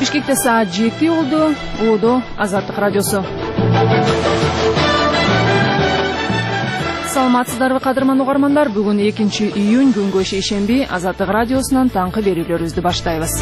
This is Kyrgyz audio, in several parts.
Бишкекте саат 7 болду. Ууда Азаттык радиосу. Саламатсыздарбы кадырман угармандар, бүгүн 2 июнь күнгө шейшемби Азаттык радиосунан таңкы берүүлөрүбүздү баштайбыз.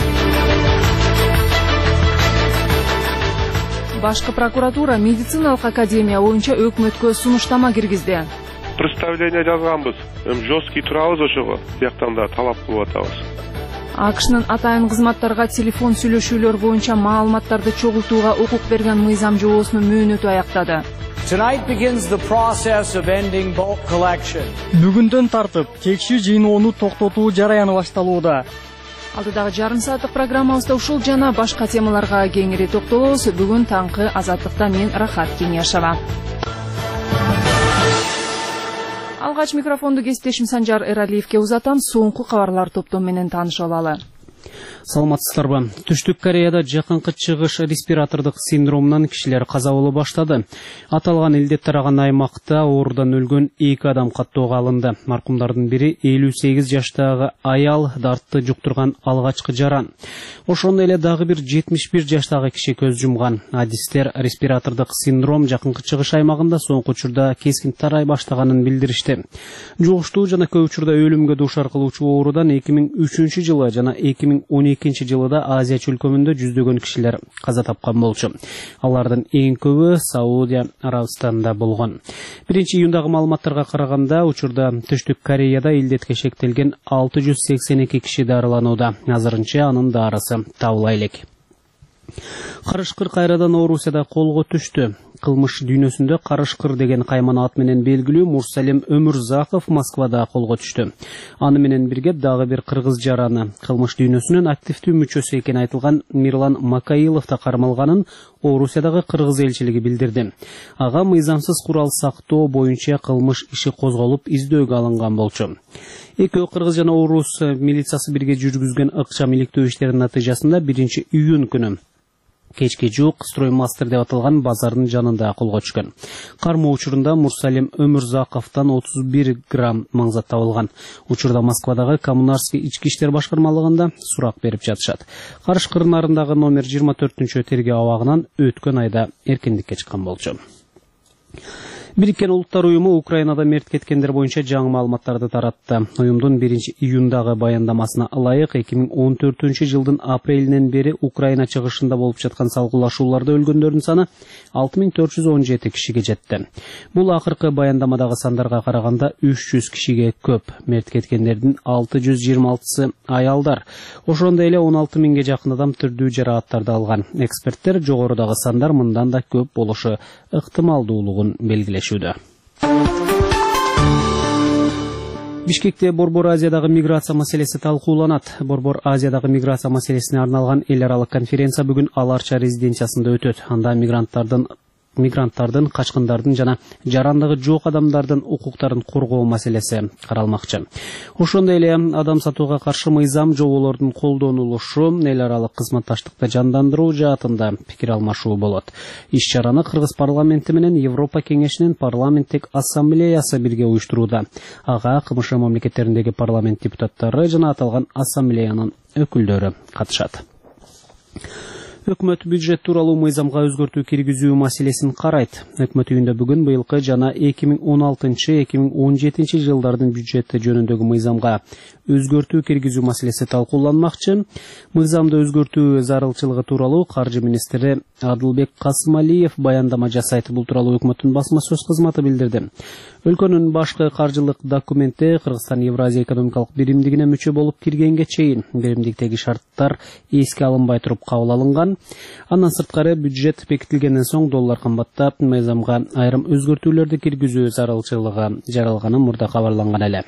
Башкы прокуратура медициналык академия боюнча өкмөткө сунуштама киргизди. Представление жазганбыз. Жесткий турабыз ошого, бияктан да талап кылып атабыз. АКШнын атайын кызматтарга телефон сүйлөшүүлөр боюнча маалыматтарды чогултууга укук берген мыйзам жобосунун мөөнөтү аяктады. Бүгүндөн тартып, текшүү жыйноону токтотуу жараяны башталууда. Алдыдагы жарым сааттык программабызда ушул жана башка темаларга кеңири токтолобуз. Бүгүн таңкы Азаттыкта мен Рахат Кеңешова. Алгач микрофонду кесиптешим Санжар Эралиевке узатам. Соңку кабарлар топтом менен таанышып алалы. Саламатсыздарбы. Түштүк Кореяда жакынкы чыгыш респиратордук синдромунан кишилер каза болуп баштады. Аталган илдет тараган аймакта оорудан өлгөн 2 адам каттоого алынды. Маркумдардын бири 58 жаштагы аял, дартты жуктурган алгачкы жаран. Ошондой эле дагы бир 71 жаштагы киши көз жумган. Адистер респиратордук синдром жакынкы чыгыш аймагында соңку учурда кескин тарай баштаганын билдиришти. Жугуштуу жана көп учурда өлүмгө дуушар кылуучу оорудан 2003 жылы жана 2012 жылыда Азия чөлкөмүндө жүздөгөн кишилер каза тапкан болчу. Алардын эң көбү Саудия Арабистанында болгон. 1 июндагы маалыматтарга караганда, учурда Түштүк Кореяда илдетке шектелген 682 киши дарыланууда. Азырынча анын дарысы табыла элек. Карышкыр кайрадан Орусияда колго түштү. Кылмыш дүйнөсүндө Карышкыр деген кайман ат менен белгилүү Мурсалим Өмүрзаков Москвада колго түштү. Аны менен бирге дагы бир кыргыз жараны, кылмыш дүйнөсүнүн активдүү мүчөсү экени айтылган Мирлан Макаилов да кармалганын Орусиядагы кыргыз элчилиги билдирди. Ага мыйзамсыз курал сактоо боюнча кылмыш иши козголуп издөөгө алынган болчу. Экөө кыргыз жана орус милициясы бирге жүргүзгөн ыкчам иликтөө иштеринин натыйжасында 1 июнь күнү кечке жуук Строймастер деп аталган базардын жанында колго түшкөн. Кармоо учурунда Мурсалим Өмүрзаковдон 31 грамм маңзат табылган. Учурда Москвадагы Коммунарский ички иштер башкармалыгында сурак берип жатышат. Карышкыр нарындагы номер 24-чү тергөө абагынан өткөн айда эркиндикке чыккан болчу. Бириккен Улуттар уюму Украинада мерт кеткендер боюнча жаңы маалыматтарды таратты. Уюмдун 1 июндагы баяндамасына ылайык 2014 жылдын апрелинен бери Украина чыгышында болуп жаткан салгылашууларда өлгөндөрдүн саны 6417 кишиге жетти. Бул акыркы баяндамадагы сандарга караганда 300 кишиге көп. Мерт кеткендердин 626сы аялдар. Ошондой эле 16 миңге жакын адам түрдүү жарааттарды алган. Эксперттер жогорудагы сандар мындан да көп болушу ыктымалдуулугун белгилешти. Бишкекте Борбор Азиядагы миграция маселеси талкууланат. Борбор Азиядагы миграция маселесине арналган эл аралык конференция бүгүн Аларча резиденциясында өтөт. Анда мигранттардын, качкындардын жана жарандыгы жок адамдардын укуктарын коргоо маселеси каралмакчы. Ошондой эле адам сатууга каршы мыйзам жоболордун колдонулушу, эл аралык кызматташтыкты жандандыруу жаатында пикир алмашуу болот. Иш-чараны Кыргыз парламенти менен Европа кеңешинин парламенттик ассамблеясы бирге уюштурууда. Ага КМШ мамлекеттериндеги парламент депутаттары жана аталган ассамблеянын өкүлдөрү катышат. Өкмөт бюджет тууралуу мыйзамга өзгөртүү киргизүү маселесин карайт. Өкмөт үйүндө бүгүн быйылкы жана 2016-2017 жылдардын бюджети жөнүндөгү мыйзамга өзгөртүү киргизүү маселеси талкууланмакчы. Мыйзамды өзгөртүү зарылчылыгы тууралуу каржы министри Адылбек Касымалиев баяндама жасайт. Бул тууралуу өкмөттүн басма сөз кызматы билдирди. Өлкөнүн башкы каржылык документи Кыргызстан Евразия экономикалык биримдигине мүчө болуп киргенге чейин биримдиктеги шарттар эске алынбай туруп кабыл алынган. Андан сырткары бюджет бекитилгенден соң доллар кымбаттап, мыйзамга айрым өзгөртүүлөрдү киргизүү зарылчылыгы жаралганы мурда кабарланган эле.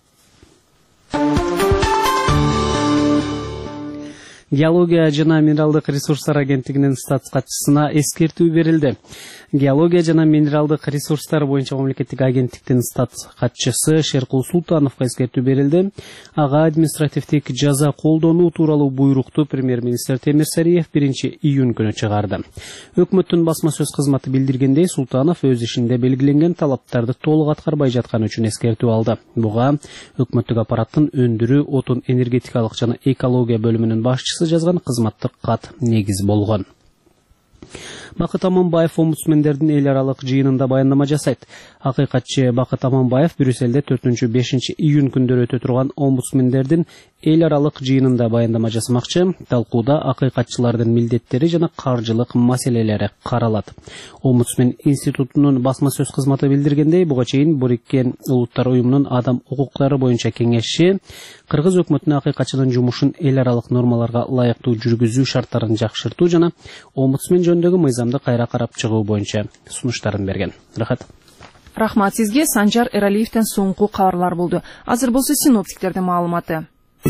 Геология жана минералдык ресурстар агенттигинин статс катчысына эскертүү берилди. Геология жана минералдык ресурстар боюнча мамлекеттик агенттиктин статс катчысы Шеркул Султановго эскертүү берилди. Ага административдик жаза колдонуу тууралуу буйрукту премьер-министр Темир Сариев 1 июнь күнү чыгарды. Өкмөттүн басма сөз кызматы билдиргендей, Султанов өз ишинде белгиленген талаптарды толук аткарбай жатканы үчүн эскертүү алды. Буга өкмөттүк аппараттын өндүрүү, отун энергетикалык жана экология бөлүмүнүн башчысы катчысы жазган кызматтык кат негиз болгон. Бакыт Аманбаев омбудсмендердин эл аралык жыйынында баяндама жасайт. Акыйкатчы Бакыт Аманбаев Брюсселде 4-5 июнь күндөрү өтө турган омбудсмендердин эл аралык жыйынында баяндама жасамакчы. Талкууда акыйкатчылардын милдеттери жана каржылык маселелери каралат. Омбудсмен институтунун басма сөз кызматы билдиргендей, буга чейин Бириккен Улуттар уюмунун адам укуктары боюнча кеңеши Кыргыз өкмөтүнө акыйкатчынын жумушун эл аралык нормаларга ылайыктуу жүргүзүү шарттарын жакшыртуу жана омбудсмен жөнүндөгү мыйзамды кайра карап чыгуу боюнча сунуштарын берген. Рахмат сизге. Санжар Эралиевден соңку кабарлар болду. Азыр болсо синоптиктердин маалыматы.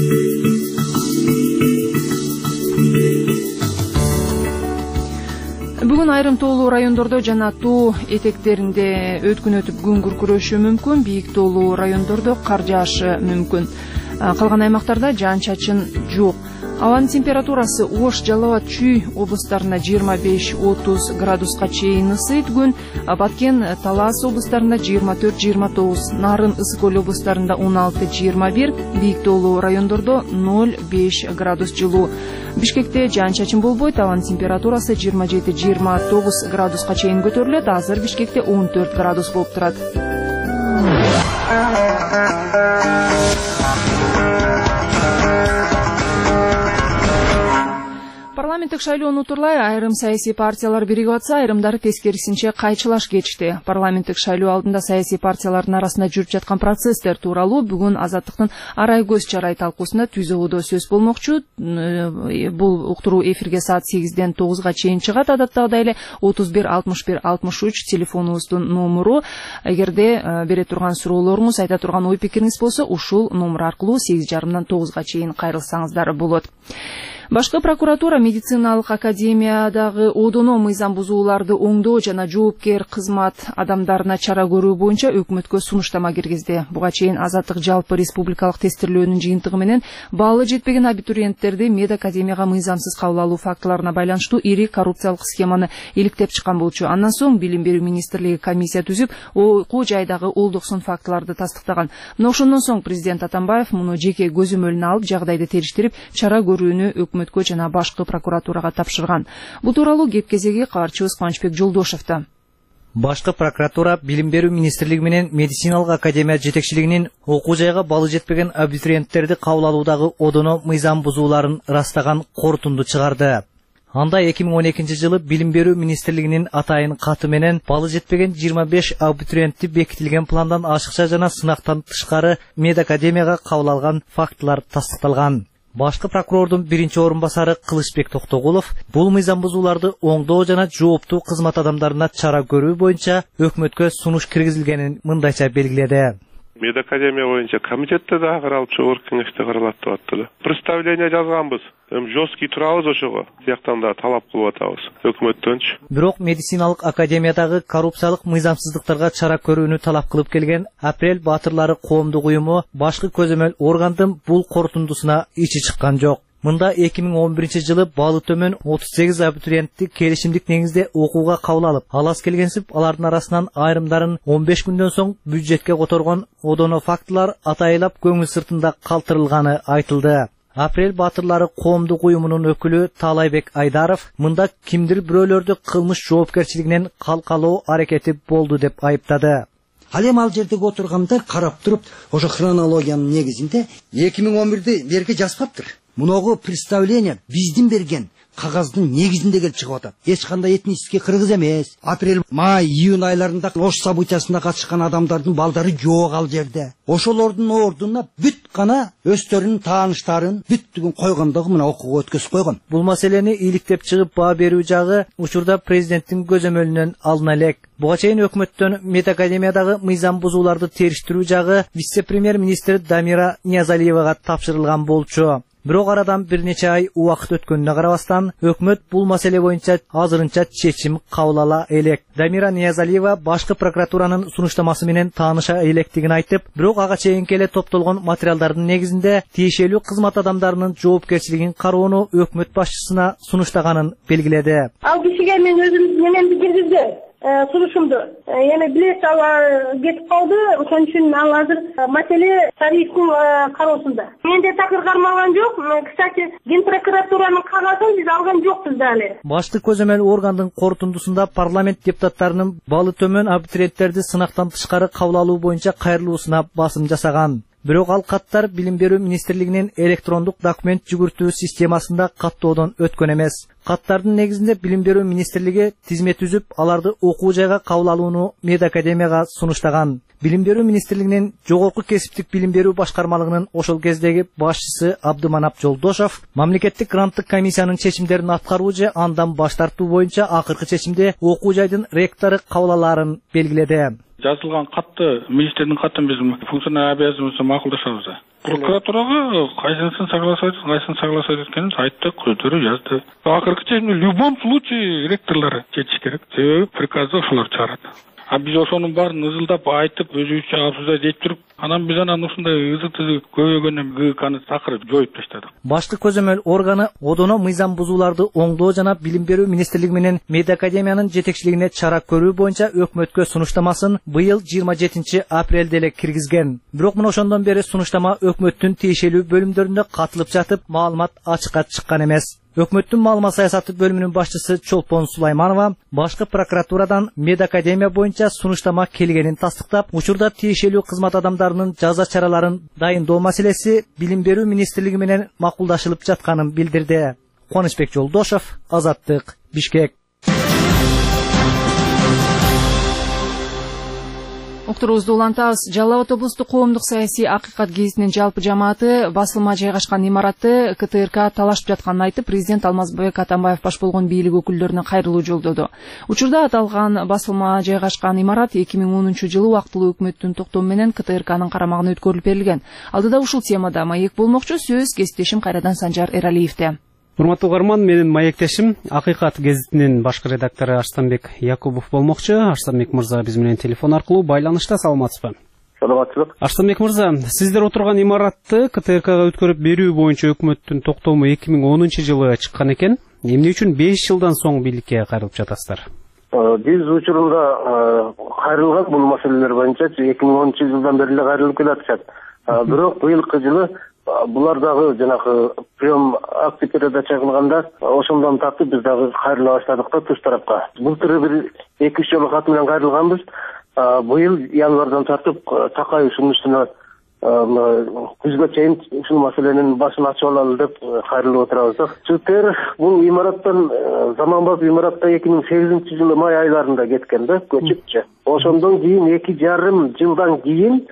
Бүгүн айрым тоолуу райондордо жана тоо этектеринде өткүн өтүп күн күркүрөшү мүмкүн, бийик тоолуу райондордо кар жаашы мүмкүн. Калган аймактарда жаан-чачын жок. Абанын температурасы Ош, Жалал абад, Чүй облустарында 25-30 градуска чейин ысыйт күн, Баткен, Талас облустарында 24-29, Нарын, Ысык Көл облустарында 16-21, бийик тоолуу райондордо 0-5 градус жылуу. Бишкекте жаан-чачын болбойт, абанын температурасы 27-29 градуска чейин көтөрүлөт. Азыр Бишкекте 14 градус болуп турат. Парламенттик шайлоону турлай айрым саясий партиялар биригип атса, айрымдары тескерисинче кайчылаш кечти. Парламенттик шайлоо алдында саясий партиялардын арасында жүрүп жаткан процесстер тууралуу бүгүн Азаттыктын Арай көз чарай талкуусунда түзөгүдө сөз болмокчу. Бул уктуруу эфирге саат 8-ден 9-га чейин чыгат. Адаттагыдай эле 31 61 63 телефонубуздун номуру. Эгерде бере турган суроолоруңуз, айта турган ой пикириңиз болсо, ушул номер аркылуу 8:30-дан 9-га чейин кайрылсаңыздар болот. Башкы прокуратура медициналык академиядагы одоно мыйзам бузууларды оңдоо жана жоопкер кызмат адамдарына чара көрүү боюнча өкмөткө сунуштама киргизди. Буга чейин Азаттык жалпы республикалык тестирлөөнүн жыйынтыгы менен баалы жетпеген абитуриенттерди медакадемияга мыйзамсыз кабыл алуу фактыларына байланыштуу ири коррупциялык схеманы иликтеп чыккан болчу. Андан соң Билим берүү министрлиги комиссия түзүп, окуу жайдагы олдуксон фактыларды тастыктаган. Мына ошондон соң президент Атамбаев муну жеке көзөмөлүнө алып, жагдайды териштирип, чара көрүүнү өкмөткө жана башкы прокуратурага тапшырган. Бул тууралуу кеп кезеги кабарчыбыз Кубанычбек Жолдошевда. Башкы прокуратура Билим берүү министрлиги менен медициналык академия жетекчилигинин окуу жайга балы жетпеген абитуриенттерди кабыл алуудагы одоно мыйзам бузууларын ырастаган корутунду чыгарды. Анда 2012 жылы Билим берүү министрлигинин атайын каты менен балы жетпеген 25 абитуриентти бекитилген пландан ашыкча жана сынактан тышкары медакадемияга кабыл алган фактылар тастыкталган. Башкы прокурордун биринчи орун басары Кылычбек Токтогулов бул мыйзам бузууларды оңдоо жана жооптуу кызмат адамдарына чара көрүү боюнча өкмөткө сунуш киргизилгенин мындайча белгиледи. Медакадемия боюнча комитетте да каралып, чогорку кеңеште каралат деп атты. Представление жазганбыз. Жесткий турабыз ошого. Сыяктан да талап кылып атабыз өкмөттөнчү. Бирок медициналык академиядагы коррупциялык мыйзамсыздыктарга чара көрүүнү талап кылып келген Апрель Батырлары коомдук уюму башкы көзөмөл органдын бул корутундусуна ичи чыккан жок. Мында 2011 жылы балы төмөн 38 абитуриентти келишимдик негизде окууга кабыл алып, алас келгенсип, алардын арасынан айрымдарын 15 күндөн соң бюджетке которгон одоно фактылар атайылап көңүл сыртында калтырылганы айтылды. Апрель Батырлары коомдук уюмунун өкүлү Таалайбек Айдаров мында кимдир бирөөлөрдү кылмыш жоопкерчилигинен калкалоо аракети болду деп айыптады. Ал эми ал жердеги отургандар карап туруп, ошо хронологиянын негизинде 2011-де берге жазбаптыр. Муногу представление биздин берген кагаздын негизинде келип чыгып атат. Эч кандай этнический кыргыз эмес. Апрель, май, июнь айларында Ош событиясына катышкан адамдардын балдары жок ал жерде. Ошолордун ордуна бүт гана өздөрүнүн тааныштарын бүттүгүн койгондогу мына окууга өткөзүп койгон. Бул маселени иликтеп чыгып баа берүү жагы учурда президенттин көзөмөлүнөн алына элек. Буга чейин өкмөттөн медакадемиядагы мыйзам бузууларды териштирүү жагы вице-премьер министр Дамира Ниязалиевага тапшырылган болчу. Бирок арадан бир нече ай убакыт өткөнүнө карабастан, өкмөт бул маселе боюнча азырынча чечим кабыл ала элек. Дамира Ниязалиева башкы прокуратуранын сунуштамасы менен тааныша электигин айтып, бирок ага чейинки эле топтолгон материалдардын негизинде тиешелүү кызмат адамдарынын жоопкерчилигин кароону өкмөт башчысына сунуштаганын белгиледи. Ал кишиге мен өзүм менен киргизди. Сунушумду. Эми билет ала кетип калды. Ошон үчүн ал азыр маселе тарифтин кароосунда. Менде такыр алган жок. Кстати, Генпрокуратуранын кагазын биз алган жокпуз дали. Башкы көзөмөл органдын корутундусунда парламент депутаттарынын балы төмөн абитуриенттерди сынактан тышкары кабыл алуу боюнча кайрылуусуна басым жасаган. Бирок ал каттар Билим берүү министрлигинин электрондук документ жүгүртүү системасында каттоодон өткөн эмес. Каттардын негизинде Билим берүү министрлиги тизмет түзүп, аларды окуу жайга кабыл алууну медакадемияга сунуштаган. Билим берүү министрлигинин жогорку кесиптик билим берүү башкармалыгынын ошол кездеги башчысы Абдыманап Жолдошов мамлекеттик гранттык комиссиянын чечимдерин аткаруу же андан баш тартуу боюнча акыркы чечимде окуу жайдын ректору кабыл алаарын белгиледи. Жазылган катты, министрдин катын биз функционалдык обязанностун макулдашабыз. Прокуратурага кайсысын согласовать эткенин айттык, өздөрү жазды. Акыркы чечимде в любом случае ректорлор чечиш керек. Себеби приказды ошолор чыгарат. А биз ошонун баарын ызылдап айтып, өзүбүзчө алсызда жетип туруп, анан биз ушундай ызы-тызы көбөйгөндөн ГКны такырып жоюп таштадык. Башкы көзөмөл органы одоно мыйзам бузууларды оңдоо жана Билим берүү министрлиги менен медакадемиянын жетекчилигине чара көрүү боюнча өкмөткө сунуштамасын быйыл 27 апрелде эле киргизген. Бирок мына ошондон бери сунуштама өкмөттүн тиешелүү бөлүмдөрүндө катылып жатып, маалымат ачыкка чыккан эмес. Өкмөттүн маалымат саясаты бөлүмүнүн башчысы Чолпон Сулайманова башкы прокуратурадан медакадемия боюнча сунуштама келгенин тастыктап, учурда тиешелүү кызмат адамдарынын жаза чараларын дайындоо маселеси Билим берүү министрлиги менен макулдашылып жатканын билдирди. Кубанычбек Жолдошов, Азаттык, Бишкек. Уктуруубузду улантабыз. Жалал абад облустук коомдук саясий акыйкат гезитинин жалпы жамааты басылма жайгашкан имаратты КТРК талашып жатканын айтып, президент Алмазбек Атамбаев баш болгон бийлик өкүлдөрүнө кайрылуу жолдоду. Учурда аталган басылма жайгашкан имарат 2010-жылы убактылуу өкмөттүн токтому менен КТРКнын карамагына өткөрүлүп берилген. Алдыда ушул темада маек болмокчу, сөз кесиптешим кайрадан Санжар Эралиевде. Урматтуу угарман, менин маектешим Акыйкат гезитинин башкы редактору Арстанбек Якубов болмокчу. Арстанбек мырза биз менен телефон аркылуу байланышта, саламатсызбы? Саламатсызбы. Арстанбек мырза, сиздер отурган имаратты КТРКга өткөрүп берүү боюнча өкмөттүн токтому 2010-жылы чыккан экен. Эмне үчүн 5 жылдан соң бийликке кайрылып жатасыздар? Биз учурунда кайрылган бул маселелер боюнча 2010-жылдан бери эле кайрылып келатышат. Бирок быйылкы жылы булар дагы жанагы прием акты передача кылганда ошондон тартып биз дагы кайрыла баштадык да туш тарапка. Былтыр бир 2-3 жолу кат менен кайрылганбыз. Быйыл январдан тартып Такай ушунун үстүнө күзгө чейин ушул маселенин башын ачып алалы деп кайрылып отурабыз да. Чыгтер бул имараттан заманбап имаратта 2008-жылы май айларында кеткен да, көчүпчү. Ошондон кийин 2,5 жылдан кийин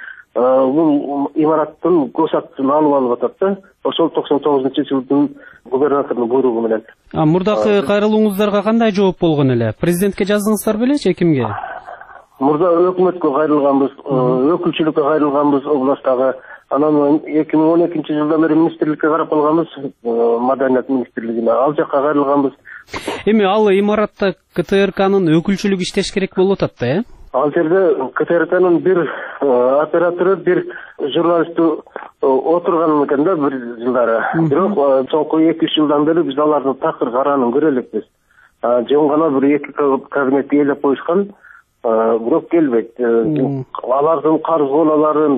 бул имараттын госактын алып атат да. Ошол 99-жылдын губернатордун буйругу менен. Мурдакы кайрылууңуздарга кандай жооп болгон эле? Президентке жаздыңыздар белечи, кимге? Мурда өкмөткө кайрылганбыз, өкүлчүлүккө кайрылганбыз областагы. Анан 2012-жылдан бери министрликке карап калганбыз, Маданият министрлигине. Ал жакка кайрылганбыз. Эми ал имаратта КТРКнын өкүлчүлүгү иштеш керек болуп атат да, э? Ал жерде КТРКнын бир оператору, бир журналисти отурган экен да бир жылдары. Бирок соңку 2-3 жылдан бери биз алардын такыр каранын көрө элекпиз. Жөн гана бир 2 кабинет ээлеп коюшкан, бирок келбейт. Алардын карыз колаларын,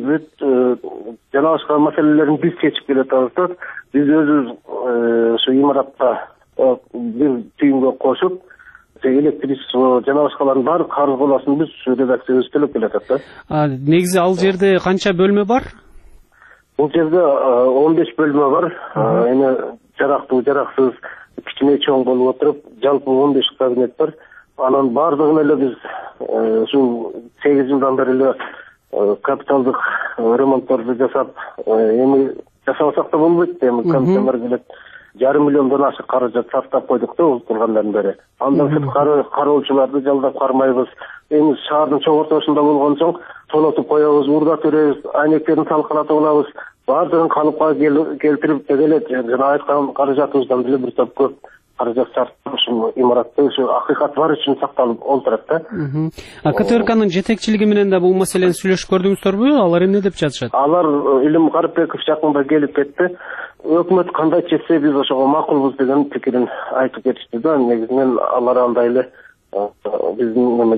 жана башка маселелерин биз чечип келатабыз да. Биз өзүбүз ушу имаратта бир түйүнгө кошуп, электричество жана башкалардын баары карыз коласын биз редакциябыз төлөп келатат да. Негизи ал жерде канча бөлмө бар? Бул жерде 15 бөлмө бар. Эми жарактуу, жараксыз, кичине чоң болуп отуруп, жалпы 15 кабинет бар. Анан бардыгын эле биз ушул 8 жылдан бери эле капиталдык ремонтторду жасап, эми жасабасак да болбойт, эми комиссиялар келет. 1,5 миллиондон ашык каражат сартап койдук да тургандан бери. Андан сырткары кароочуларды жалдап кармайбыз. Эми шаардын чоң ортосунда болгон соң тонотуп коебуз, урдат беребиз, айнектерин талкалатып алабыз. Бардыгын калыпка келтирип деле жана айткан каражатыбыздан деле бир топ көп каражат сартап ушул имаратты ушу акыйкат бар үчүн сакталып олтурат да. КТРКнын жетекчилиги менен да бул маселени сүйлөшүп көрдүңүздөрбү? Алар эмне деп жатышат? Алар Илим Карыпбеков жакында келип кетти. Өкмөт кандай чечсе биз ошого макулбуз деген пикирин айтып кетишти да. Негизинен алар андай эле биздин немеге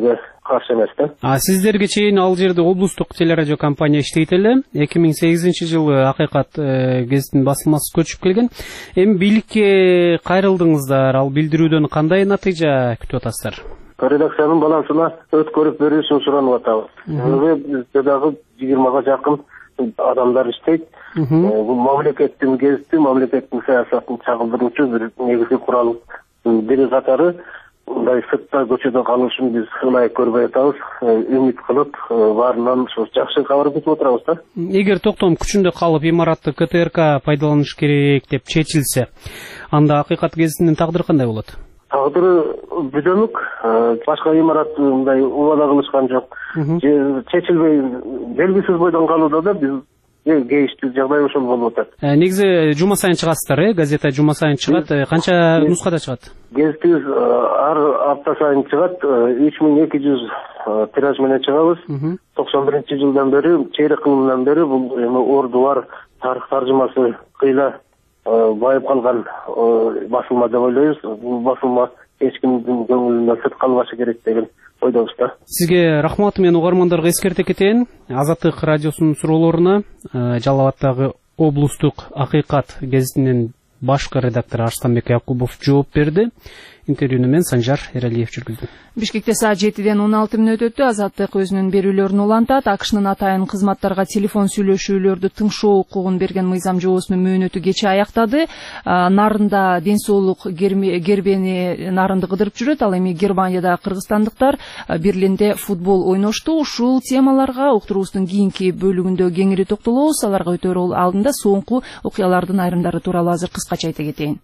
каршы эмес да. Сиздерге чейин ал жерде облустук телерадио компания иштейт эле. 2008-жылы Акыйкат гезитинин басылмасы көчүп келген. Эми бийликке кайрылдыңыздар. Ал билдирүүдөн кандай натыйжа күтүп атасыздар? Редакциянын балансына өткөрүп берүүсүн суранып атабыз. Бизде дагы 20-га жакын адамдар иштейт. Бул мамлекеттин гезити, мамлекеттин саясатын чагылдыруучу бир негизги курал бири катары мындай сыртта көчөдө калышын биз ылайык көрбөй атабыз. Үмүт кылып баарынан ушу жакшы кабар күтүп отурабыз да. Эгер токтом күчүндө калып имаратты КТРК пайдаланыш керек деп чечилсе, анда Акыйкат гезитинин тагдыры кандай болот? Тагдыры бүдөнүк, башка имарат мындай убада кылышкан жок. Чечилбей белгисиз бойдон калууда да биз кейиштүү жагдай ошол болуп атат. Негизи жума сайын чыгасыздар, газета жума сайын чыгат. Канча нускада чыгат? Гезитибиз ар апта сайын чыгат. 3200 тираж менен чыгабыз. 91-жылдан бери, чейрек кылымдан бери бул эми орду бар тарых таржымасы кыйла байып калган басылма деп ойлойбуз. Бул басылма эч кимдин көңүлүнөн сырт калбашы керек деген ойдобуз да. Сизге рахмат, мен угармандарга эскерте кетейин. Азаттык радиосунун суроолоруна Жалал абаддагы облустук Акыйкат гезитинин башкы редактору Арстанбек Якубов жооп берди. Интервьюну мен Санжар Эралиев жүргүздүм. Бишкекте саат 7-ден 16 мүнөт өттү. Азаттык өзүнүн берүүлөрүн улантат. АКШнын атайын кызматтарга телефон сүйлөшүүлөрдү тыңшоо укугун берген мыйзам жобосунун мөөнөтү кечээ аяктады. Нарында ден соолук гербени нарынды кыдырып жүрөт. Ал эми Германияда кыргызстандыктар Берлинде футбол ойношту. Ушул темаларга уктуруубуздун кийинки бөлүгүндө кеңири токтолобуз. Аларга өтөр алдында соңку окуялардын айрымдары тууралуу азыр кыскача айта кетейин.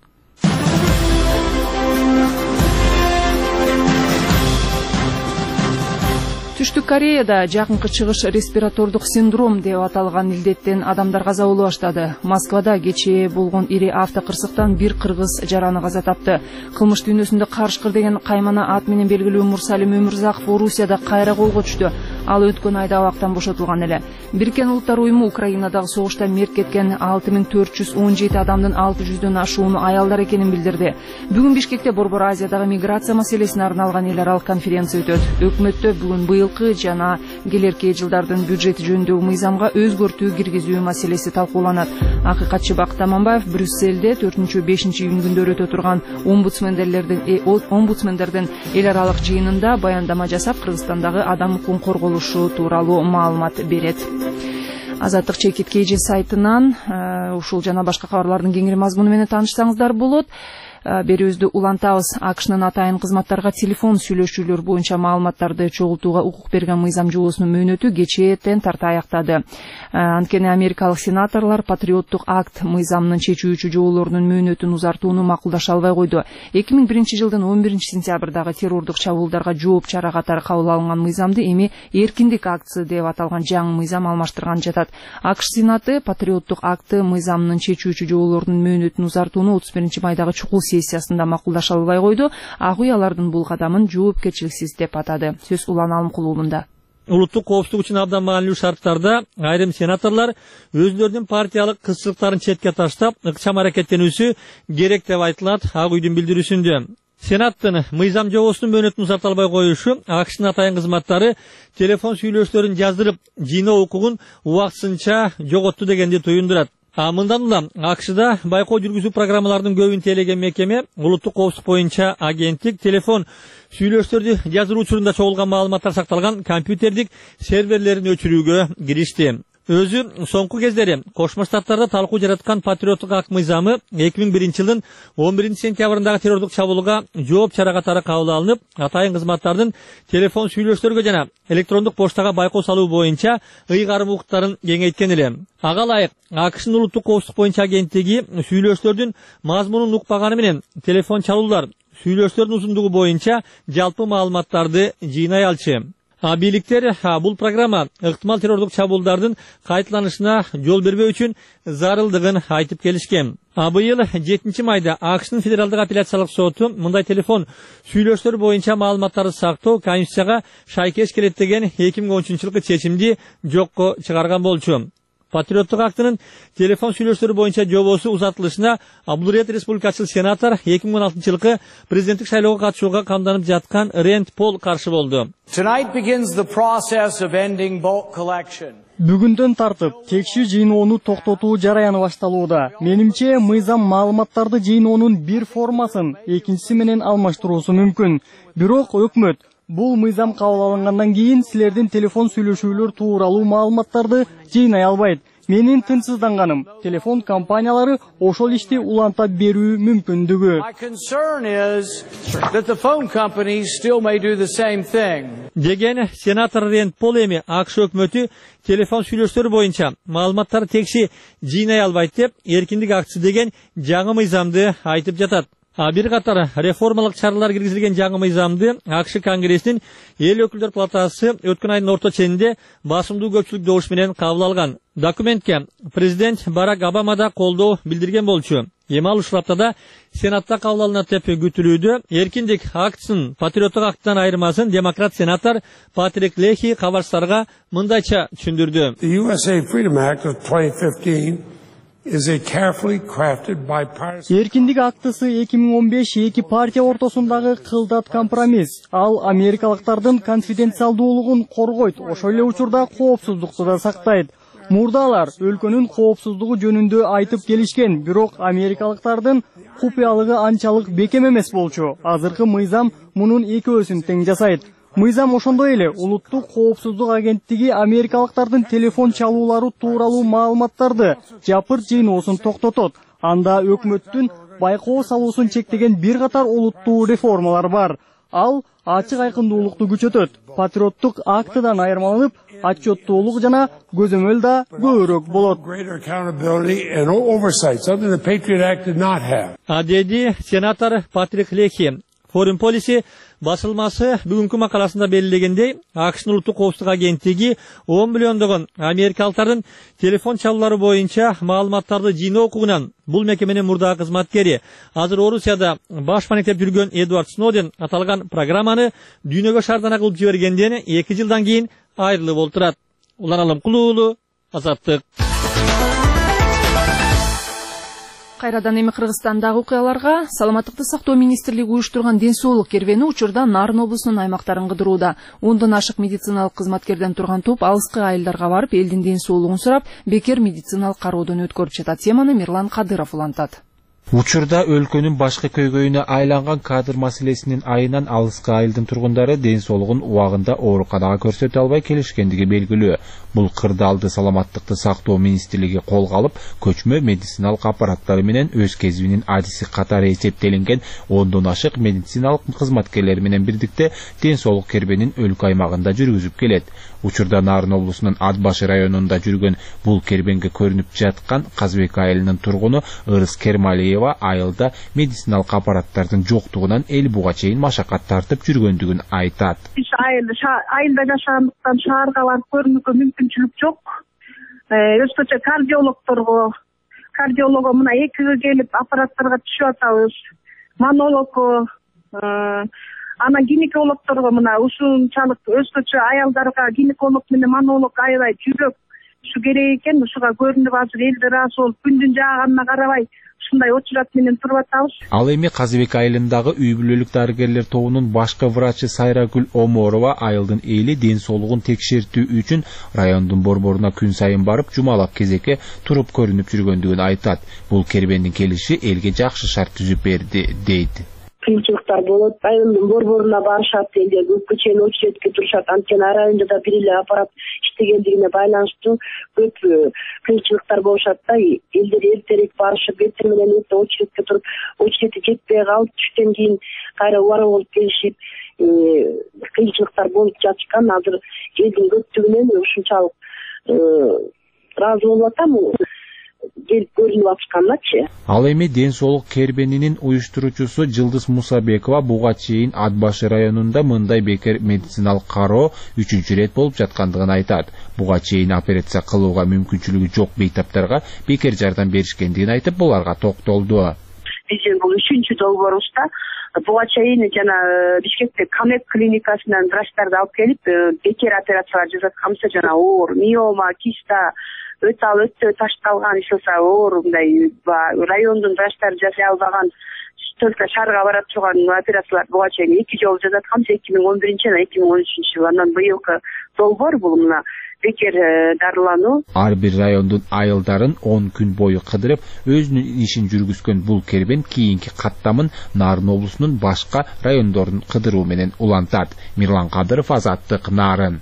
Түштүк Кореяда жакынкы чыгыш респиратордук синдром деп аталган илдеттен адамдар каза боло баштады. Москвада кечээ болгон ири автокырсыктан бир кыргыз жараны каза тапты. Кылмыш дүйнөсүндө Карышкыр деген каймана ат менен белгилүү Мурсалим Өмүрзаков Орусияда кайра колго түштү. Ал өткөн айда абактан бошотулган эле. Бириккен Улуттар уюму Украинадагы согушта мерт кеткен 6417 адамдын 600дөн ашууну аялдар экенин билдирди. Бүгүн Бишкекте Борбор Азиядагы миграция маселесине арналган эл аралык конференция өтөт. Өкмөттө бүгүн быйылкы жана келерки жылдардын бюджети жөнүндөгү мыйзамга өзгөртүү киргизүү маселеси талкууланат. Акыйкатчы Бакыт Аманбаев Брюссельде 4-5 июнь күндөрү өтө турган омбудсмендердин эл аралык жыйынында баяндама жасап, Кыргызстандагы адам укугун корголушу тууралуу маалымат берет. Азаттык чекит KG сайтынан ушул жана башка кабарлардын кеңири мазмуну менен таанышсаңыздар болот. Берүүбүздү улантабыз. АКШнын атайын кызматтарга телефон сүйлөшүүлөр боюнча маалыматтарды чогултууга укук берген мыйзам жобосунун мөөнөтү кечээден тарта аяктады. Анткени америкалык сенаторлор патриоттук акт мыйзамынын чечүүчү жоболорунун мөөнөтүн узартууну макулдаша албай койду. 2001 жылдын 11 сентябрдагы террордук чабуулдарга жооп чара катары кабыл алынган мыйзамды эми эркиндик акты деп аталган жаңы мыйзам алмаштырган жатат. АКШ сенаты патриоттук акты мыйзамынын чечүүчү жоболорунун мөөнөтүн узартууну 31 майдагы чукул сессиясында макулдаша албай койду. Ак үй алардын бул кадамын жоопкерчиликсиз деп атады. Сөз Улан Алым клубунда. Улуттук коопсуздук үчүн абдан маанилүү шарттарда айрым сенаторлор өзлөрүнүн партиялык кызчылыктарын четке таштап, ыкчам аракеттенүүсү керек деп айтылат Ак үйдүн билдирүүсүндө. Сенаттын мыйзам жобосунун мөөнөтүн узарта албай коюшу АКШнын атайын кызматтары телефон сүйлөшүүлөрүн жаздырып, жыйноо укугун убактысынча жоготту дегенди туюндурат. Мындан улам АКШда байкоо жүргүзүү программаларынын көбүн тейлеген мекеме улуттук коопсуздук боюнча агенттик телефон сүйлөшүүлөрдү жаздыруу учурунда чогулган маалыматтар сакталган компьютердик серверлерин өчүрүүгө киришти. Өзү соңку кездери Кошмо Штаттарда талкуу жараткан патриоттук акт мыйзамы 2001 жылдын 11 сентябрындагы террордук чабуулга жооп чара катары кабыл алынып, атайын кызматтардын телефон сүйлөшүүлөргө жана электрондук поштага байкоо салуу боюнча ыйгарым укуктарын кеңейткен эле. Ага ылайык АКШнын улуттук коопсуздук боюнча агенттиги сүйлөшүүлөрдүн мазмунун укпаганы менен телефон чалуулар сүйлөшүүлөрдүн узундугу боюнча жалпы маалыматтарды жыйнай алчу. Бийликтер бул программа ыктымал террордук чабуулдардын кайталанышына жол бербөө үчүн зарылдыгын айтып келишкен. Быйыл 7 майда АКШнын федералдык апелляциялык соту мындай телефон сүйлөшүүлөр боюнча маалыматтарды сактоо Конституцияга шайкеш келет деген 2013 жылкы чечимди жокко чыгарган болчу. Патриоттук актынын телефон сүйлөшүүлөрү боюнча жобосу узатылышына Абдулриет республикачыл сенатор 2016-жылкы президенттик шайлоого катышууга камданып жаткан Рэнд Пол каршы болду. Бүгүндөн тартып текшүү жыйноону токтотуу жараяны башталууда. Менимче мыйзам маалыматтарды жыйноонун бир формасын экинчиси менен алмаштыруусу мүмкүн. Бирок өкмөт бул мыйзам кабыл алынгандан кийин силердин телефон сүйлөшүүлөр тууралуу маалыматтарды жыйнай албайт. Менин тынчсызданганым телефон компаниялары ошол ишти уланта берүү мүмкүндүгү. Деген сенатор Рэнд Пол эми АКШ өкмөтү телефон сүйлөшүүлөрү боюнча маалыматтарды текши жыйнай албайт деп эркиндик актысы деген жаңы мыйзамды айтып жатат. Бир катар реформалык чаралар киргизилген жаңы мыйзамды АКШ Конгрессинин эл өкүлдөр палатасы өткөн айдын орто ченинде басымдуу көпчүлүк добуш менен кабыл алган. Документке президент Барак Обама да колдоо билдирген болчу. Эми ал ушул аптада Сенатта кабыл алынат деп күтүлүүдө. Эркиндик актысын Патриоттук акттан айырмасын демократ сенатор Патрик Лехи кабарчыларга мындайча түшүндүрдү. Эркиндик актысы 2015 эки партия ортосундагы кылдат компромисс. Ал америкалыктардын конфиденциалдуулугун коргойт, ошол эле учурда коопсуздукту да сактайт. Мурдалар өлкөнүн коопсуздугу жөнүндө айтып келишкен, бирок америкалыктардын купуялыгы анчалык бекем эмес болчу. Азыркы мыйзам мунун экөөсүн тең жасайт. Мыйзам ошондой эле улуттук коопсуздук агенттиги америкалыктардын телефон чалуулары тууралуу маалыматтарды жапырт жыйноосун токтотот. Анда өкмөттүн байкоо салуусун чектеген бир катар улуттуу реформалар бар. Ал ачык айкындуулукту күчөтөт. Патриоттук актыдан айырмаланып, отчеттуулук жана көзөмөл да көбүрөөк болот. Деди сенатор Патрик Лехи. Foreign Policy басылмасы бүгүнкү макаласында белгилегендей, АКШнын улуттук коопсуздук агенттиги 10 миллиондогон америкалыктардын телефон чалуулары боюнча маалыматтарды жыйноо укугунан бул мекеменин мурдагы кызматкери, азыр Орусияда баш маектеп жүргөн Эдвард Сноуден аталган программаны дүйнөгө шаардана кылып жибергенден 2 жылдан кийин айрылып олтурат. Улан Алымкулуу уулу, Азаттык. Кайрадан эми Кыргызстандагы окуяларга. Саламаттыкты сактоо министрлиги уюштурган ден соолук кербени учурда Нарын облусунун аймактарын кыдырууда. 10дон ашык медициналык кызматкерден турган топ алыскы айылдарга барып, элдин ден соолугун сурап, бекер медициналык кароодон өткөрүп жатат. Теманы Мирлан Кадыров улантат. Учурда өлкөнүн башкы көйгөйүнө айланган кадр маселесинин айынан алыскы айылдын тургундары ден соолугун убагында ооруканага көрсөтө албай келишкендиги белгилүү. Бул кырдаалды саламаттыкты сактоо министрлиги колго алып, көчмө медициналык аппараттары менен өз кезибинин адиси катары эсептелинген 10дон ашык медициналык кызматкерлери менен бирдикте ден соолук кербенин өлкө аймагында жүргүзүп келет. Учурда Нарын облусунун Ат Башы районунда жүргөн бул кербенге көрүнүп жаткан Казбек айылынын тургуну Ырыс Кермалиева айылда медициналык аппараттардын жоктугунан эл буга чейин машакат тартып жүргөндүгүн айтат. Айылда жашагандыктан шаарга барып көрүүгө мүмкүнчүлүк жок. Өзгөчө кардиологго мына экиге келип аппараттарга түшүп атабыз. Монологко, анан гинекологторго мына ушунчалык өзгөчө аялдарга гинеколог менен монолог аябай жүрөк ушу керек экен. Ушуга көрүнүп азыр эл ыраазы болуп күндүн жааганына карабай ушундай очурат менен туруп атабыз. Ал эми Казыбек айылындагы үй бүлөлүк дарыгерлер тобунун башкы врачы Сайрагүл Оморова айылдын эли ден соолугун текшертүү үчүн райондун борборуна күн сайын барып, жумалап кезекке туруп көрүнүп жүргөндүгүн айтат. Бул кербендин келиши элге жакшы шарт түзүп берди, дейт. Кыйынчылыктар болот. Айылдын борборуна барышат, эле көпкө чейин очередке турушат. Анткени райондо да бир эле аппарат иштегендигине байланыштуу көп кыйынчылыктар болушат да. Элдер эртерээк барышып, эртең менен очередке туруп, очереди жетпей калып, түштөн кийин кайра убара болуп келишип, кыйынчылыктар болуп жатышкан. Азыр элдин көптүгүнөн ушунчалык ыраазы болуп атам. Келип көрүнүп атышканначы. Ал эми ден соолук кербенинин уюштуруучусу Жылдыз Мусабекова буга чейин Ат Башы районунда мындай бекер медициналык кароо 3-чү рет болуп жаткандыгын айтат. Буга чейин операция кылууга мүмкүнчүлүгү жок бейтаптарга бекер жардам беришкендигин айтып, буларга токтолду. Биздин бул 3-чү долбоорубузда буга чейин жана Бишкекте Камек клиникасынан врачтарды алып келип, бекер операциялар жасатканбыз, жана оор миома, киста, өтө ташталган иш болсо оор мындай райондун врачтары жасай албаган только шаарга барат турган операциялар буга чейин 2 жолу жасатканбыз 2011 жана 2013 жыл. Андан быйылкы долбоор бул мына бекер дарылануу. Ар бир райондун айылдарын 10 күн бою кыдырып, өзүнүн ишин жүргүзгөн бул кербен кийинки каттамын Нарын облусунун башка райондорун кыдыруу менен улантат. Мирлан Кадыров, Азаттык, Нарын.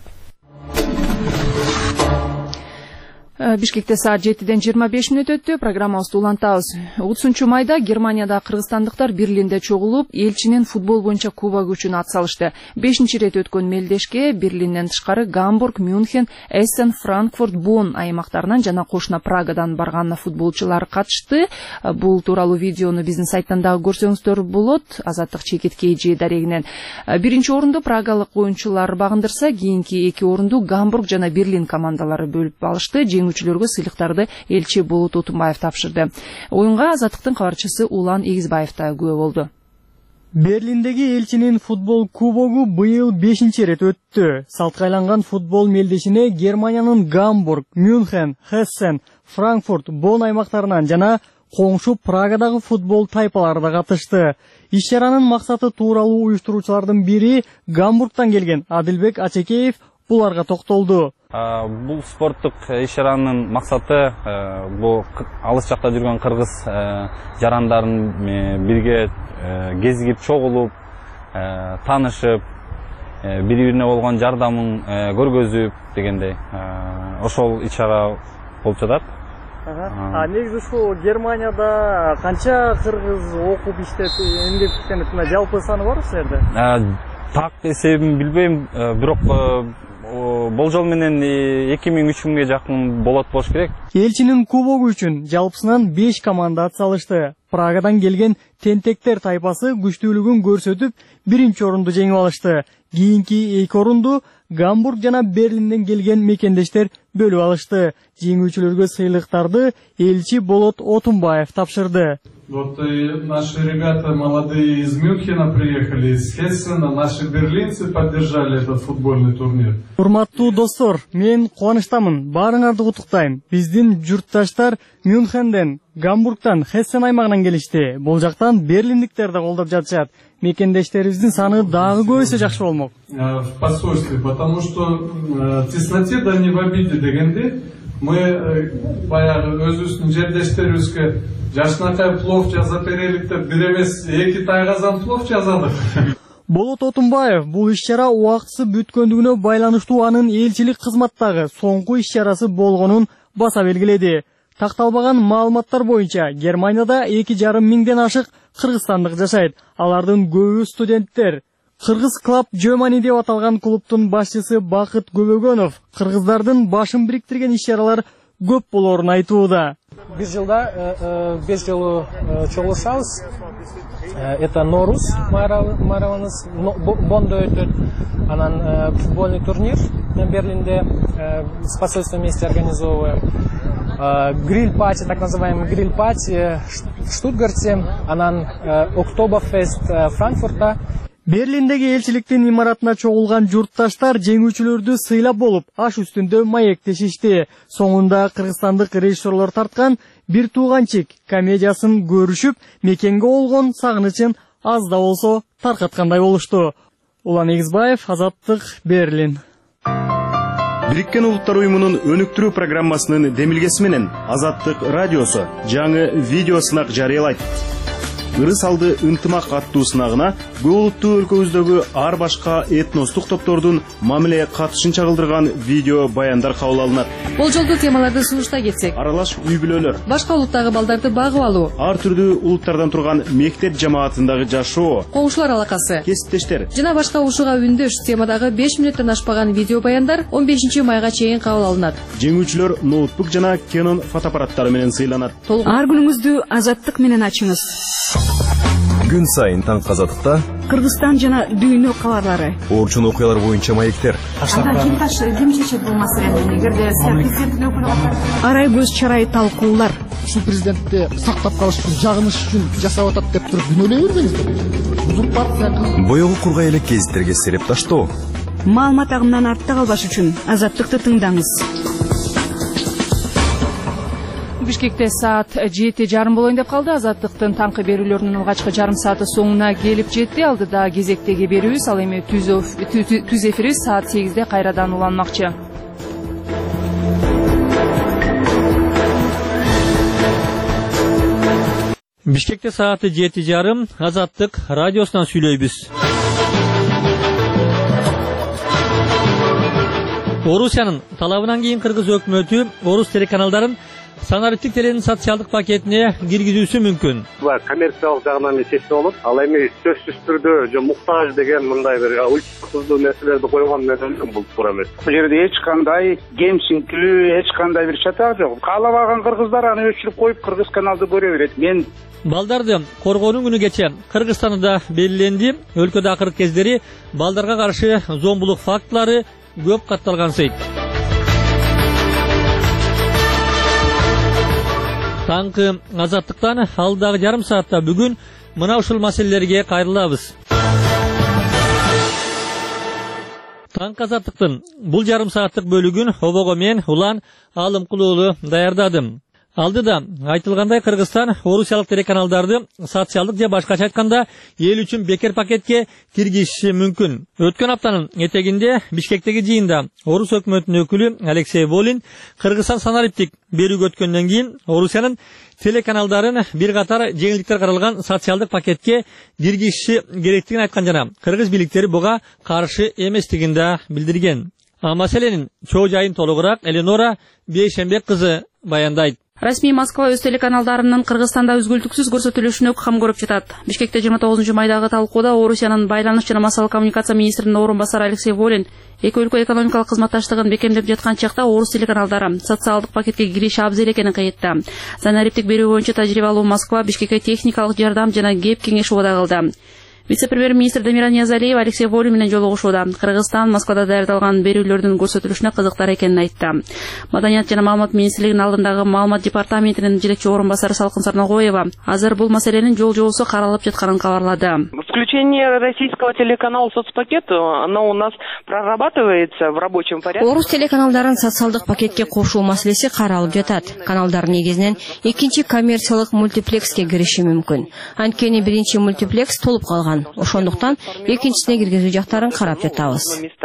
Бишкекте саат 7-ден 25 мүнөт өттү. Программабызды улантабыз. 30 майда Германияда кыргызстандыктар Берлинде чогулуп, элчинин футбол боюнча кубок үчүн ат салышты. 5-рет өткөн мелдешке Берлинден тышкары Гамбург, Мюнхен, Эссен, Франкфурт, Бонн аймактарынан жана кошуна Прагадан барган футболчулар катышты. Бул тууралуу видеону биздин сайттан дагы көрсөңүздөр болот. Азаттык чекит KG дарегинен. Биринчи орунду прагалык оюнчулар багындырса, кийинки 2 орунду Гамбург жана Берлин командалары бөлүп алышты. Жеңүүчүлөргө сыйлыктарды элчи Болот Отунбаев тапшырды. Оюнга Азаттыктын кабарчысы Улан Эгизбаев да күбө болду. Берлиндеги элчинин футбол кубогу быйыл 5-рет өттү. Салтка айланган футбол мелдешине Германиянын Гамбург, Мюнхен, Хессен, Франкфурт, Бонн аймактарынан жана коңшу Прагадагы футбол тайпалары да катышты. Иш-чаранын максаты тууралуу уюштуруучулардын бири Гамбургтан келген Адилбек Ачекеев буларга токтолду. Бул спорттук иш-чаранын максаты бул алыс жакта жүргөн кыргыз жарандарын бирге кезигип чогулуп, таанышып, бири-бирине болгон жардамын көргөзүп дегендей ошол иш-чара болуп жатат. Негизи ушул Германияда канча кыргыз окуп иштеп эмгек иштенет, жалпы саны барбы силерде? Так эсебин билбейм, бирок болжол менен 2000-3000ге жакын болот болуш керек. Элчинин кубогу үчүн жалпысынан 5 команда ат салышты. Прагадан келген тентектер тайпасы күчтүүлүгүн көрсөтүп, биринчи орунду жеңип алышты. Кийинки 2 орунду Гамбург жана Берлинден келген мекендештер бөлүп алышты. Жеңүүчүлөргө сыйлыктарды элчи Болот Отунбаев тапшырды. Вот наши ребята молодые из Мюнхена приехали, из Хессена, наши берлинцы поддержали этот футбольный турнир. Урматтуу достор, мен кубанычтамын, баарыңарды куттуктайм. Биздин журтташтар Мюнхенден, Гамбургтан, Хессен аймагынан келишти. Бул жактан берлиндиктер да колдоп жатышат. Мекендештерибиздин саны дагы көбөйсө жакшы болмок. В посольстве, потому что тесноте да не в обиде дегенде, мы баягы өзүбүздүн жердештерибизге жашынакай плов жаза берелик деп бир эмес 2 тайгазан плов жазадык. Болот Отунбаев бул иш-чара убактысы бүткөндүгүнө байланыштуу анын элчилик кызматтагы соңку иш-чарасы болгонун баса белгиледи. Такталбаган маалыматтар боюнча Германияда 2,5 миңден ашык кыргызстандык жашайт. Алардын көбү студенттер. Кыргыз клуб Жөмани деп аталган клубтун башчысы Бакыт Көбөгөнов кыргыздардын башын бириктирген иш-чаралар көп болорун айтууда. Бир жылда 5 жолу чогулушабыз. Это Норус майрамыбыз Боннда өтөт. Анан футбольный турнир Берлинде с посольством вместе организовываем. Гриль-пати, так называемый гриль-пати в Штутгарте. Анан Октоберфест Франкфурта. Берлиндеги элчиликтин имаратына чогулган журтташтар жеңүүчүлөрдү сыйлап болуп, аш үстүндө маектешишти. Соңунда кыргызстандык режиссерлор тарткан «Бир тууганчик» комедиясын көрүшүп, мекенге болгон сагынычын аз да болсо таркаткандай болушту. Улан Эгизбаев, Азаттык, Берлин. Бириккен Улуттар уюмунун өнүктүрүү программасынын демилгеси менен Азаттык радиосу жаңы видео сынак жарыялайт. Ырыс алды ынтымак аттуу сынагына көп улуттуу өлкөбүздөгү ар башка этностук топтордун мамиле катышын чагылдырган видео баяндар кабыл алынат. Болжолдуу темаларды сунуштай кетсек, аралаш үй бүлөлөр, башка улуттагы балдарды багып алуу, ар түрдүү улуттардан турган мектеп жамаатындагы жашоо, коңшулар алакасы, кесиптештер жана башка ушуга үндөш темадагы 5 мүнөттөн ашпаган видео баяндар 15 майга чейин кабыл алынат. Жеңүүчүлөр ноутбук жана Canon фотоаппараттары менен сыйланат. Ар күнүңүздү Азаттык менен ачыңыз. Күн сайын таң Азаттыкта Кыргызстан жана дүйнө кабарлары, орчун окуялар боюнча маектер. Ким чечет бул маселени? Эгерде президенттин өкүлү арай көз чарай талкуулар. Ушул президентти сактап калыш үчүн, жагыныш үчүн жашап атат деп туруп күнөөлөй бербеңиздер. Узурпация. Боёгу кургай элек гезиттерге сереп таштоо. Маалымат агымынан артта калбаш үчүн Азаттыкты тыңдаңыз. Бишкекте саат 7:30 болоюн деп калды. Азаттыктын таңкы берүүлөрүнүн алгачкы жарым сааты соңуна келип жетти. Алдыда кезектеги берүүбүз, ал эми түз эфирибиз саат 8:de кайрадан уланмакчы. Бишкекте сааты 7:30 Азаттык радиосунан сүйлөйбүз. Орусиянын талабынан кийин кыргыз өкмөтү орус телеканалдарын санариптик теленин социалдык пакетине киргизүүсү мүмкүн. Коммерциялык жагынан эсептеп алып, ал эми сөзсүз түрдө муктаж деген мындай бир ультуздуу нерселерди койгон менен бул туура эмес. Бул жерде эч кандай кемсиңтүү, эч кандай бир чатак жок. Каалабаган кыргыздар аны өчүрүп коюп кыргыз каналды көрө берет. Мен балдарды коргоонун күнү кече Кыргызстанда белгиленди. Өлкөдө акыркы кездери балдарга каршы зомбулук фактылары көп катталган сейт. Таңкы Азаттыктан алдагы жарым саатта бүгүн мына ушул маселелерге кайрылабыз. Таңкы Азаттыктын бул жарым сааттык бөлүгүн обого мен Улан Алымкул уулу даярдадым. Алдыда айтылгандай Кыргызстан орусиялык телеканалдарды социалдык же башкача айтканда эл үчүн бекер пакетке киргизиши мүмкүн. Өткөн аптанын этегинде Бишкектеги жыйында орус өкмөтүнүн өкүлү Алексей Волин Кыргызстан санариптик берүүгө өткөндөн кийин Орусиянын телеканалдарын бир катар жеңилдиктер каралган социалдык пакетке киргизиши керектигин айткан жана кыргыз бийликтери буга каршы эместигин да билдирген. Маселенин чоо жайын толугураак Эленора Бейшембек кызы баяндайт. Расмий Москва өз телеканалдарынын Кыргызстанда үзгүлтүксүз көрсөтүлүшүнө кам көрүп жатат. Бишкекте 29-майдагы талкууда Орусиянын байланыш жана массалык коммуникация министринин орун басары Алексей Волин эки өлкө экономикалык кызматташтыгын бекемдеп жаткан чакта орус телеканалдары социалдык пакетке кириши абзел экенин кайытты. Санариптик берүү боюнча тажрыйбалуу Москва Бишкекке техникалык жардам жана кеп кеңеш убада кылды. Вице-премьер-министр Дамир Ниязалиев Алексей Волин менен жолугушууда. Кыргызстан Москвада даярдалган берүүлөрдүн көрсөтүлүшүнө кызыктар экенин айтты. Маданият жана маалымат министрлигинин алдындагы маалымат департаментинин жетекчи орун басары Салкын Сарнагоева азыр бул маселенин жол-жобосу каралып жатканын кабарлады. Включение российского телеканала в соцпакет, оно у нас прорабатывается в рабочем порядке. Орус телеканалдарын социалдык пакетке кошуу маселеси каралып жатат. Каналдар негизинен экинчи коммерциялык мультиплекске кириши мүмкүн. Анткени биринчи мультиплекс толуп калган. Ошондуктан экинчисине киргизүү жактарын карап жатабыз.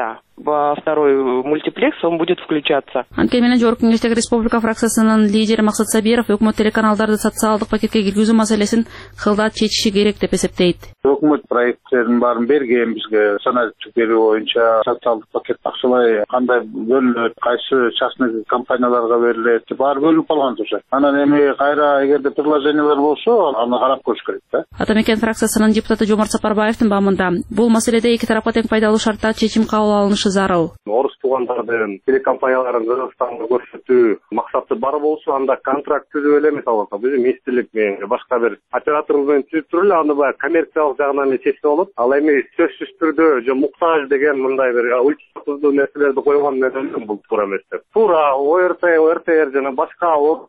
Во второй мультиплекс он будет включаться. Анткени менен Жогорку Кеңештеги Республика фракциясынын лидери Максат Сабиров өкмөт телеканалдарды социалдык пакетке киргизүү маселесин кылдат чечиши керек деп эсептейт. Өкмөт проекттерин баарын берген бизге санариптик берүү боюнча социалдык пакет акчалай кандай бөлүнөт, кайсы частный компанияларга берилет, баары бөлүнүп калган турчу. Анан эми кайра эгерде предложениялар болсо, аны карап көрүш керек да. Атамекен фракциясынын депутаты Жомарт Сапарбаевдин баамында бул маселеде эки тарапка тең пайдалуу шартта чечим кабыл алынышы зарыл. Орус туугандардын телекомпанияларын Кыргызстанда көрсөтүү максаты бар болсо, анда контракт түзүп эле мисалы биздин министрлик менен башка бир оператор менен түзүп туруп эле аны баягы коммерциялык жагынан эсептеп алып, ал эми сөзсүз түрдө же муктаж деген мындай бир ультуздуу нерселерди койгон менен бул туура эмес деп. Туура ОРТР жана башка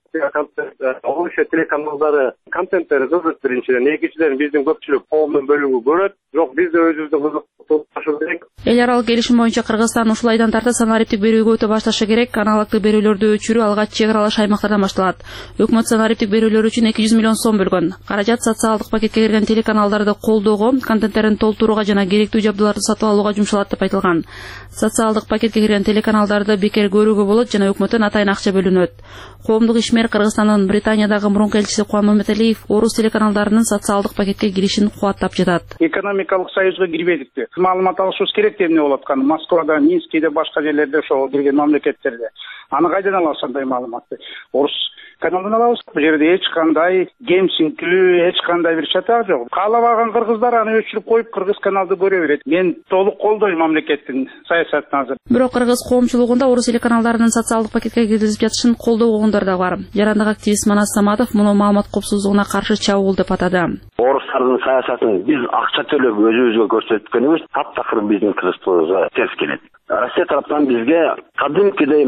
орусия телеканалдары контенттери кызык биринчиден, экинчиден биздин көпчүлүк коомдун бөлүгү көрөт. Жок, биз да өзүбүздүн кызыктуу керек. Эл аралык келишим боюнча Кыргызстан ушул айдан тарта санариптик берүүгө өтө башташы керек. Аналогдук берүүлөрдү өчүрүү алгач чек аралаш аймактардан башталат. Өкмөт санариптик берүүлөр үчүн 200 миллион сом бөлгөн. Каражат социалдык пакетке кирген телеканалдарды колдоого, контенттерин толтурууга жана керектүү жабдууларды сатып алууга жумшалат деп айтылган. Социалдык пакетке кирген телеканалдарды бекер көрүүгө болот жана өкмөттөн атайын акча бөлүнөт. Коомдук ишмер Кыргызстандын Британиядагы мурунку элчиси Кубан Маматалиев орус телеканалдарынын социалдык пакетке киришин кубаттап жатат. Экономикалык союзга кирбедикти. Маалымат алышыбыз керек деп болуп аткан. Москвада, Минскиде, башка жерлерде ошол кирген мамлекеттерде. Аны кайдан алабыз андай маалыматты? Орус каналдан алабыз. Бул жерде эч кандай кемсиңтүү, эч кандай бир чатак жок. Каалабаган кыргыздар аны өчүрүп коюп кыргыз каналды көрө берет. Мен толук колдойм мамлекеттин саясатын азыр. Бирок кыргыз коомчулугунда орус телеканалдарынын социалдык пакетке киргизип жатышын колдогондор да бар. Жарандык активист Манас Саматов муну маалымат коопсуздугуна каршы чабуул деп атады. Орустардын саясатын биз акча төлөп өзүбүзгө көрсөткөнүбүз таптакыр биздин кыргызчылыгыбызга терс келет. Россия тараптан бизге кадимкидей маалымат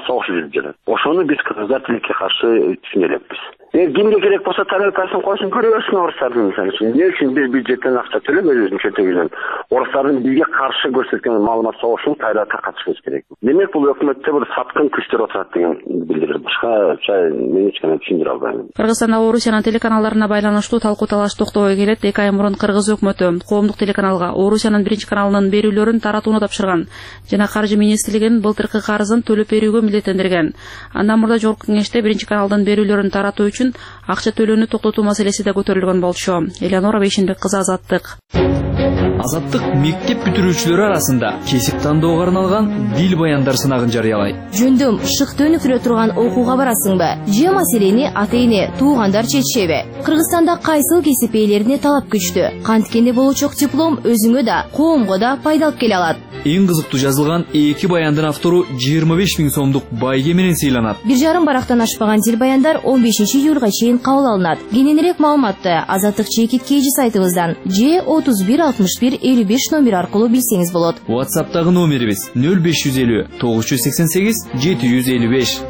согуш жүрүп жатат. Ошону биз кыргыздар тилекке каршы түшүнө элекпиз. Кимге керек болсо тарелкасын койсун, көрө берсин орустардын. Мисалы үчүн эмне үчүн биз бюджеттен акча төлөп өзүбүздүн чөнтөгүнөн орустардын бизге каршы көрсөткөн маалымат согушунун тайракка катышыбыз керек. Демек бул өкмөттө бир саткын күчтөр отурат деген билдирет. Башкача мен эч кандай түшүндүрө албайм. Кыргызстанда Орусиянын телеканалдарына байланыштуу талкуу талаш токтобой келет. 2 ай мурун кыргыз өкмөтү коомдук телеканалга Орусиянын 1-каналынын берүүлөрүн таратууну тапшырган жана Каржы министрлигин былтыркы карызын төлөп берүүгө милдеттендирген. Андан мурда Жогорку кеңеште 1-каналдын берүүлөрүн таратуу үчүн акча төлөөнү токтотуу маселеси да көтөрүлгөн болчу. Элеонора Бейшенбек кызы, Азаттык. Азаттык мектеп бүтүрүүчүлөрү арасында кесип тандоого арналган дил баяндар сынагын жарыялайт. Жөндөм шыкты өнүктүрө турган окууга барасыңбы? Же маселени ата-эне, туугандар чечишеби? Кыргызстанда кайсыл кесип ээлерине талап күчтүү. Канткенде болочок диплом өзүңө да, коомго да пайдалып келе алат. Эң кызыктуу жазылган 2 баяндын автору 25 000 сомдук байге менен сыйланат. 1,5 барактан ашпаган дил баяндар 15 июлга чейин кабыл алынат. Кененирээк маалыматты Азаттык чекит KG сайтыбыздан же 31 61 55 номер аркылуу билсеңиз болот. WhatsApp'тагы номерибиз 0550 988 755.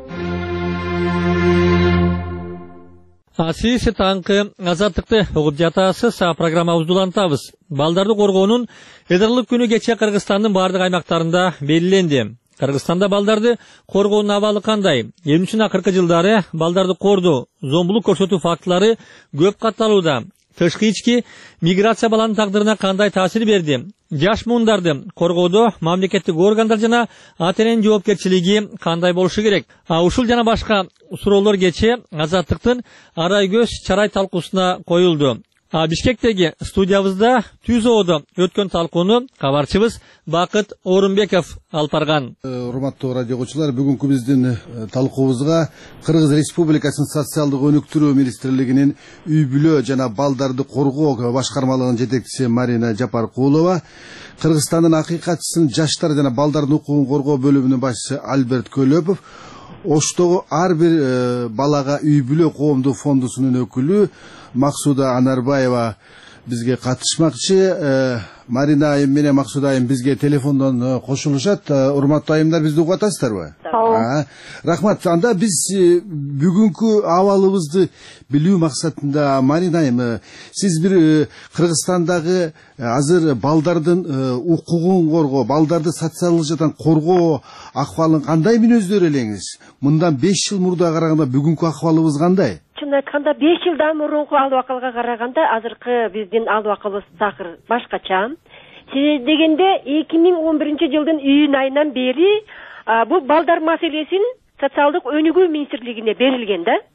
Сиз таңкы Азаттыкты угуп жатасыз. Программабызды улантабыз. Балдарды коргоонун Эдарлык күнү кече Кыргызстандын бардык аймактарында белгиленди. Кыргызстанда балдарды коргоонун абалы кандай? 20 акыркы жылдары балдарды кордоо, зомбулук көрсөтүү фактылары көп катталууда. Тышкы ички миграция баланын тагдырына кандай таасир берди? Жаш муундарды коргоодо мамлекеттик органдар жана ата-эненин жоопкерчилиги кандай болушу керек? Ушул жана башка суроолор кече Азаттыктын Арай көз чарай талкуусуна коюлду. Бишкектеги студиябызда Түзөөдө өткөн талкууну кабарчыбыз Бакыт Орунбеков алып барган. Урматтуу радио угуучулар, бүгүнкү биздин талкуубузга Кыргыз Республикасынын социалдык өнүктүрүү министрлигинин үй бүлө жана балдарды коргоо башкармалыгынын жетекчиси Марина Жапаркулова, Кыргызстандын акыйкатчысын жаштар жана балдардын укугун коргоо бөлүмүнүн башчысы Альберт Көлөпов, Оштогу ар бир балага үй бүлө коомдук фондусунун өкүлү Максуда Анарбаева бизге катышмакчы. Марина айым менен Максуда айым бизге телефондон кошулушат. Урматтуу айымдар, бизди угуп атасыздарбы? Рахмат. Анда биз бүгүнкү абалыбызды билүү максатында, Марина айым, сиз бир Кыргызстандагы азыр балдардын укугун коргоо, балдарды социалдык жактан коргоо акыбалын кандай мүнөздөр элеңиз? Мындан 5 жыл мурда караганда бүгүнкү акыбалыбыз кандай? Чын айтканда 5 жылдан мурунку албакылга караганда азыркы биздин албакыбыз такыр башкача. Себеби дегенде 2011 жылдын июнь айынан бери бул балдар маселесин социалдык өнүгүү министрлигине берилген да.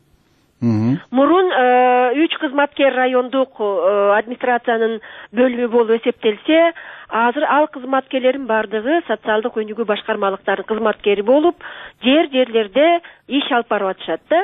Мурун 3 кызматкер райондук администрациянын бөлүмү болуп эсептелсе, азыр ал кызматкерлердин бардыгы социалдык өнүгүү башкармалыктарынын кызматкери болуп, жерлерде иш алып барып атышат да.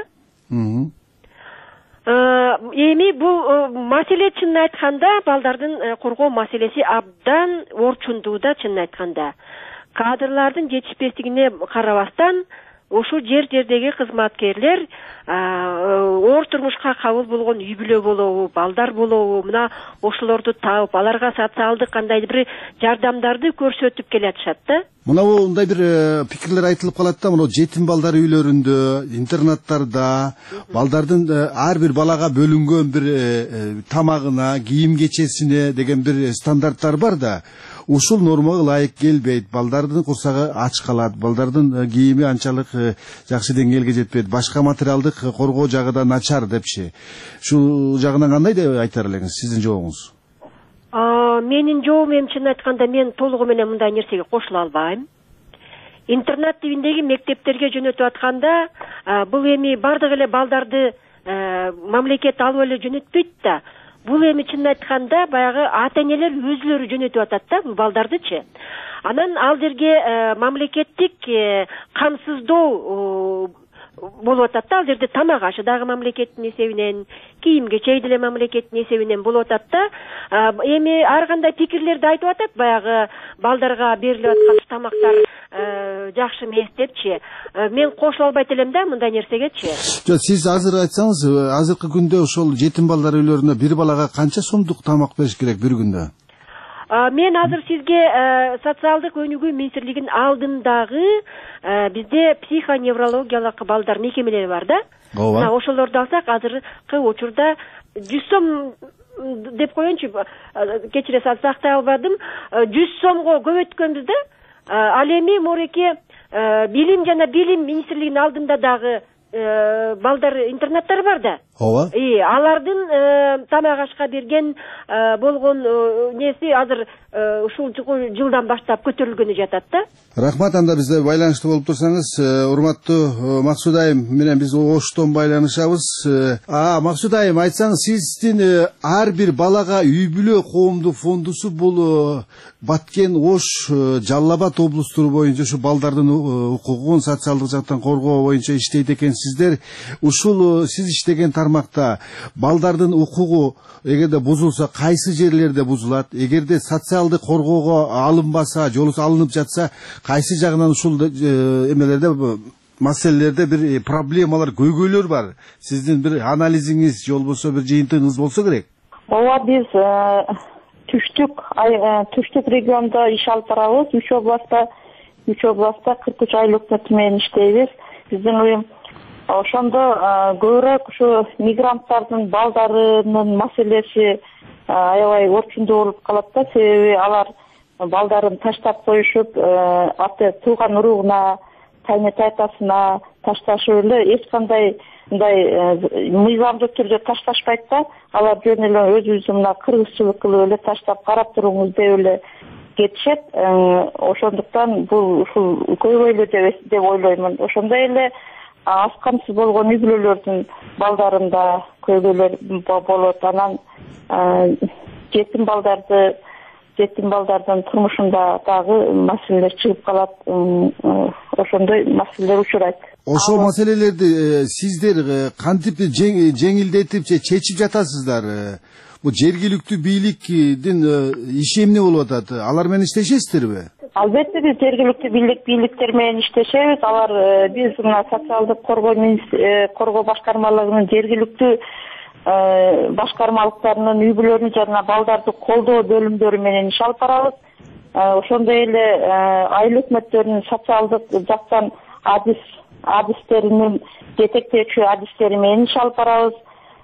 Эми бул маселе чынын айтканда балдардын коргоо маселеси абдан орчундууда. Чынын айтканда кадрлардын жетишпестигине карабастан ушул жердеги кызматкерлер оор турмушка кабыл болгон үй бүлө болобу, балдар болобу, мына ошолорду таап, аларга социалдык кандайдыр бир жардамдарды көрсөтүп келатышат да. Мына мындай бир пикирлер айтылып калат да, мына жетим балдар үйлөрүндө, интернаттарда балдардын ар бир балага бөлүнгөн бир тамагына, кийим кечесине деген бир стандарттар бар да. Ушул нормага ылайык келбейт, балдардын курсагы ач калат, балдардын кийими анчалык жакшы деңгээлге жетпейт, башка материалдык коргоо жагы да начар депчи. Ушул жагынан кандай деп айтар элеңиз, сиздин жообуңуз? Менин жообум эми чын айтканда мен толугу менен мындай нерсеге кошула албайм. Интернат тибиндеги мектептерге жөнөтүп атканда, бул эми бардык эле балдарды мамлекет алып эле жөнөтпөйт да. Бул эми чын айтканда баягы ата-энелер өзүлөрү жөнөтүп атат да бул балдардычы. Анан ал жерге мамлекеттик камсыздоо болуп атат да. Ал жерде тамак ашы дагы мамлекеттин эсебинен, кийим кечей деле мамлекеттин эсебинен болуп атат да. Эми ар кандай пикирлерди айтып атат, баягы балдарга берилип аткан тамактар жакшы эмес депчи. Мен кошула албайт элем да мындай нерсегечи. Сиз азыр айтсаңыз, азыркы күндө ошол жетим балдар үйлөрүнө бир балага канча сомдук тамак бериш керек бир күндө? Мен азыр сизге социалдык өнүгүү министрлигинин алдындагы бизде психоневрологиялык балдар мекемелери бар да. Ооба. Ошолорду алсак азыркы учурда 100 сом деп коеюнчу, кечире сактай албадым, 100 сомго көбөйткөнбүз да. Ал эми мореке билим жана билим министрлигинин алдында дагы балдар интернаттары бар да. Ооба. Алардын тамак ашка берген болгон неси азыр ушул жылдан баштап көтөрүлгөнү жатат да. Рахмат, анда бизде байланыштуу болуп турсаңыз, урматтуу Максут айым менен биз оштон байланышабыз. Максут айым, айтсаңыз, сиздин ар бир балага үй бүлө коомдук фондусу бул Баткен, Ош, Жалал Абад облустуру боюнча ушу балдардын укугун социалдык жактан коргоо боюнча иштейт экенсиздер. Ушул сиз иштеген тармакта балдардын укугу эгерде бузулса, кайсы жерлерде бузулат? Эгерде социалдык коргоого алынбаса, жолусу алынып жатса, кайсы жагынан ушул эмелерде, маселелерде бир проблемалар, көйгөйлөр бар? Сиздин бир анализиңиз, же болбосо бир жыйынтыгыңыз болсо керек. Ооба, биз түштүк региондо иш алып барабыз. 3 областта 43 айлык менен иштейбиз. Биздин уюм ошондо көбүрөөк ушу мигранттардын балдарынын маселеси аябай орчундуу болуп калат да. Себеби алар балдарын таштап коюшуп, тууган уругуна, тайне тайтасына ташташып эле эч кандай мындай мыйзамдуу түрдө ташташпайт да. Алар жөн эле өзүбүздүн мына кыргызчылык кылып эле таштап карап туруңуз деп эле кетишет. Ошондуктан бул ушул көйгөйлүү деп ойлоймун. Ошондой эле аз камсыз болгон үй бүлөлөрдүн балдарында көйгөйлөр болот. Анан жетим балдардын турмушунда дагы маселелер чыгып калат. Ошондой маселелер учурайт. Ошол маселелерди сиздер кантип жеңилдетип же чечип жатасыздар? Бу жергиликтүү бийликтин иши эмне болуп атат? Алар менен иштешесиздерби? Албетте, биз жергиликтүү бийликтер менен иштешебиз. Алар биз мына социалдык коргоо башкармалыгынын жергиликтүү башкармалыктарынын үй бүлөлөрүн жана балдарды колдоо бөлүмдөрү менен иш алып барабыз. Ошондой эле айыл өкмөттөрүнүн социалдык жактан адистеринин жетектөөчү адистери менен иш алып барабыз.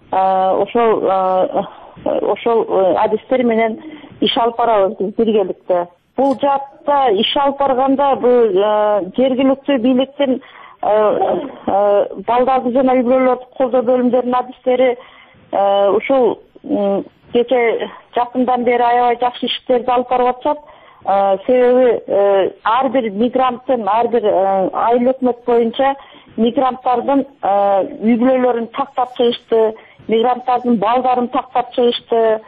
Ошол адистер менен иш алып барабыз биз биргеликте. Бул жакта иш алып барганда бул жергиликтүү бийликтин балдарды жана үй бүлөлөрдү колдоо бөлүмдөрүнүн адистери ушул кече жакындан бери аябай жакшы иштерди алып барып атышат. Себеби ар бир мигранттын, ар бир айыл өкмөт боюнча мигранттардын үй бүлөлөрүн тактап чыгышты, мигранттардын балдарын тактап чыгышты.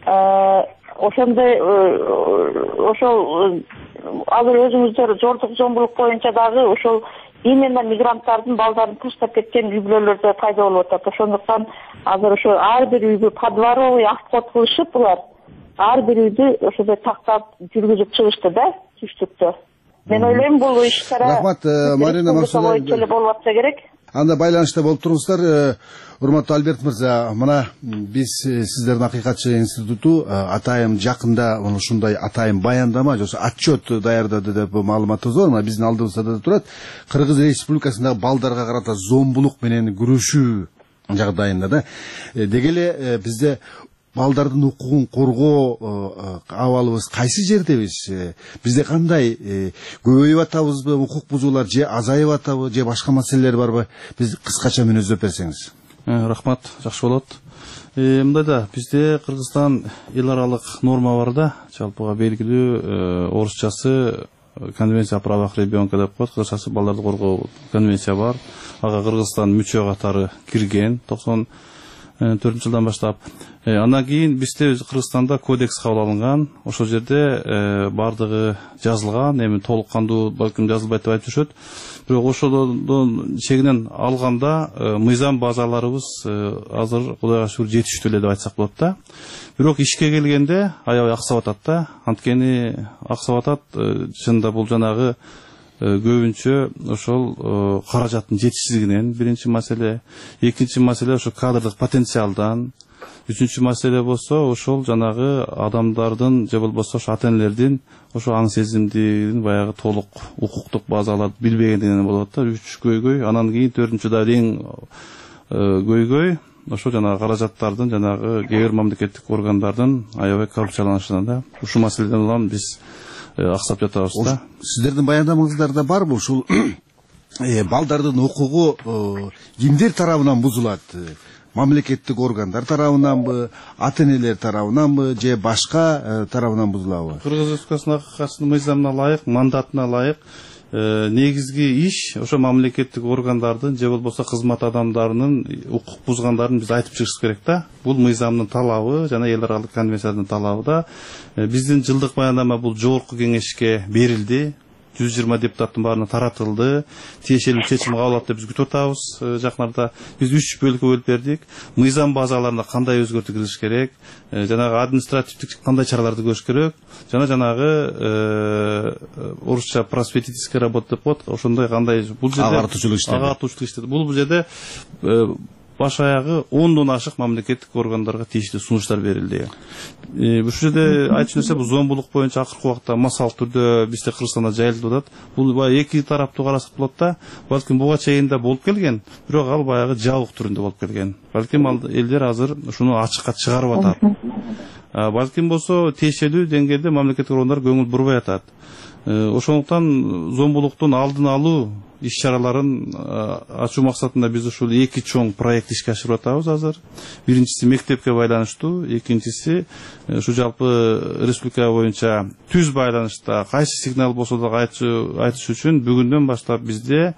Ошол азыр өзүңүздөр жордук зомбулук боюнча дагы ошол именно мигранттардын балдарын таштап кеткен үй бүлөлөрдө пайда болуп атат. Ошондуктан азыр ошо ар бир үйгө подворовый ахкот кылышып булар ар бир үйдү ошондой тактап жүргүзүп чыгышты да түштүктө. Мен ойлойм бул иш-чара Рахмат, Марина Максудовна болуп атса керек. Анда байланышта болуп туруңуздар. Урматтуу Альберт мырза, мына биз сиздердин Акыйкатчы институту атайым жакында ушундай атайым баяндама же отчет даярдады деп маалыматыбыз бар. Мына биздин алдыбызда да турат. Кыргыз Республикасындагы балдарга карата зомбулук менен күрөшүү жагдайында да. Деги эле бизде балдардын укугун коргоо абалыбыз кайсы жердебиз? Бизде кандай көбөйүп атабызбы, укук бузуулар же азайып атабы, же башка маселелер барбы? Биз кыскача мүнөздөп берсеңиз. Рахмат, жакшы болот. Мындай да, бизде Кыргызстан эл аралык норма бар да, жалпыга белгилүү орусчасы конвенция о правах ребенка деп коет, кыргызчасы балдарды коргоо конвенция бар. Ага Кыргызстан мүчө катары кирген 94-жылдан баштап. Андан кийин бизде Кыргызстанда кодекс кабыл алынган. Ошол жерде бардыгы жазылган, эми толук кандуу балким жазылбайт деп айтып жүрүшөт. Бирок ошодон чегинен алганда мыйзам базаларыбыз азыр Кудайга шүгүр жетиштүү эле деп айтсак болот да. Бирок ишке келгенде аябай аксап атат да. Анткени аксап атат, чынында бул жанагы көбүнчө ошол каражаттын жетишсиздигинен биринчи маселе, экинчи маселе ошо кадрдык потенциалдан, Үчүнчү маселе болсо ошол жанагы адамдардын же болбосо ата энелердин ошо аң сезимдин баягы толук укуктук базаларды билбегендигинен болот да. 3 көйгөй, анан кийин 4-да эң көйгөй ошо жанагы каражаттардын жанагы кээ бир мамлекеттик органдардын аябай коррупцияланышынан да. Ушул маселеден улам биз аксап жатабыз да. Сиздердин баяндамаңыздарда барбы ушул балдардын укугу кимдер тарабынан бузулат? Мамлекеттик органдар тарабынанбы, ата энелер тарабынанбы же башка тарабынан бузулабы? Кыргыз Республикасынын акыйкатсынын мыйзамына ылайык, мандатына ылайык негизги иш ошо мамлекеттик органдардын же болбосо кызмат адамдарынын укук бузгандарын биз айтып чыгышыбыз керек да. Бул мыйзамдын талабы жана эл аралык конвенциянын талабы да. Биздин жылдык баяндама бул жогорку кеңешке берилди. 120 депутаттын баарына таратылды. Тиешелүү чечим кабыл алат деп биз күтүп атабыз. Жакынарда биз 3 бөлүккө бөлүп бердик. Мыйзам базаларына кандай өзгөртүү киргизиш керек, жанагы административдик кандай чараларды көрүш керек, жана жанагы орусча просветительская работа деп коет. Ошондой кандай бул жерде агартуучулук иштер. Бул жерде баш аягы 10дон ашык мамлекеттик органдарга тийиштүү сунуштар берилди. Ушул жерде айтчу нерсе бул зомбулук боюнча акыркы убакта массалык түрдө бизде Кыргызстанда жайылып атат. Бул баягы эки тараптуу карасак болот да. Балким буга чейин да болуп келген, бирок ал баягы жабык түрүндө болуп келген. Балким ал элдер азыр ушуну ачыкка чыгарып атат. Балким болсо тиешелүү деңгээлде мамлекеттик органдар көңүл бурбай атат. Ошондуктан зомбулуктун алдын алуу иш-чараларын ачуу максатында биз ушул эки чоң проект ишке ашырып атабыз азыр. Биринчиси мектепке байланыштуу, экинчиси ушу жалпы республика боюнча түз байланышта кайсы сигнал болсо да айтыш үчүн бүгүндөн баштап бизде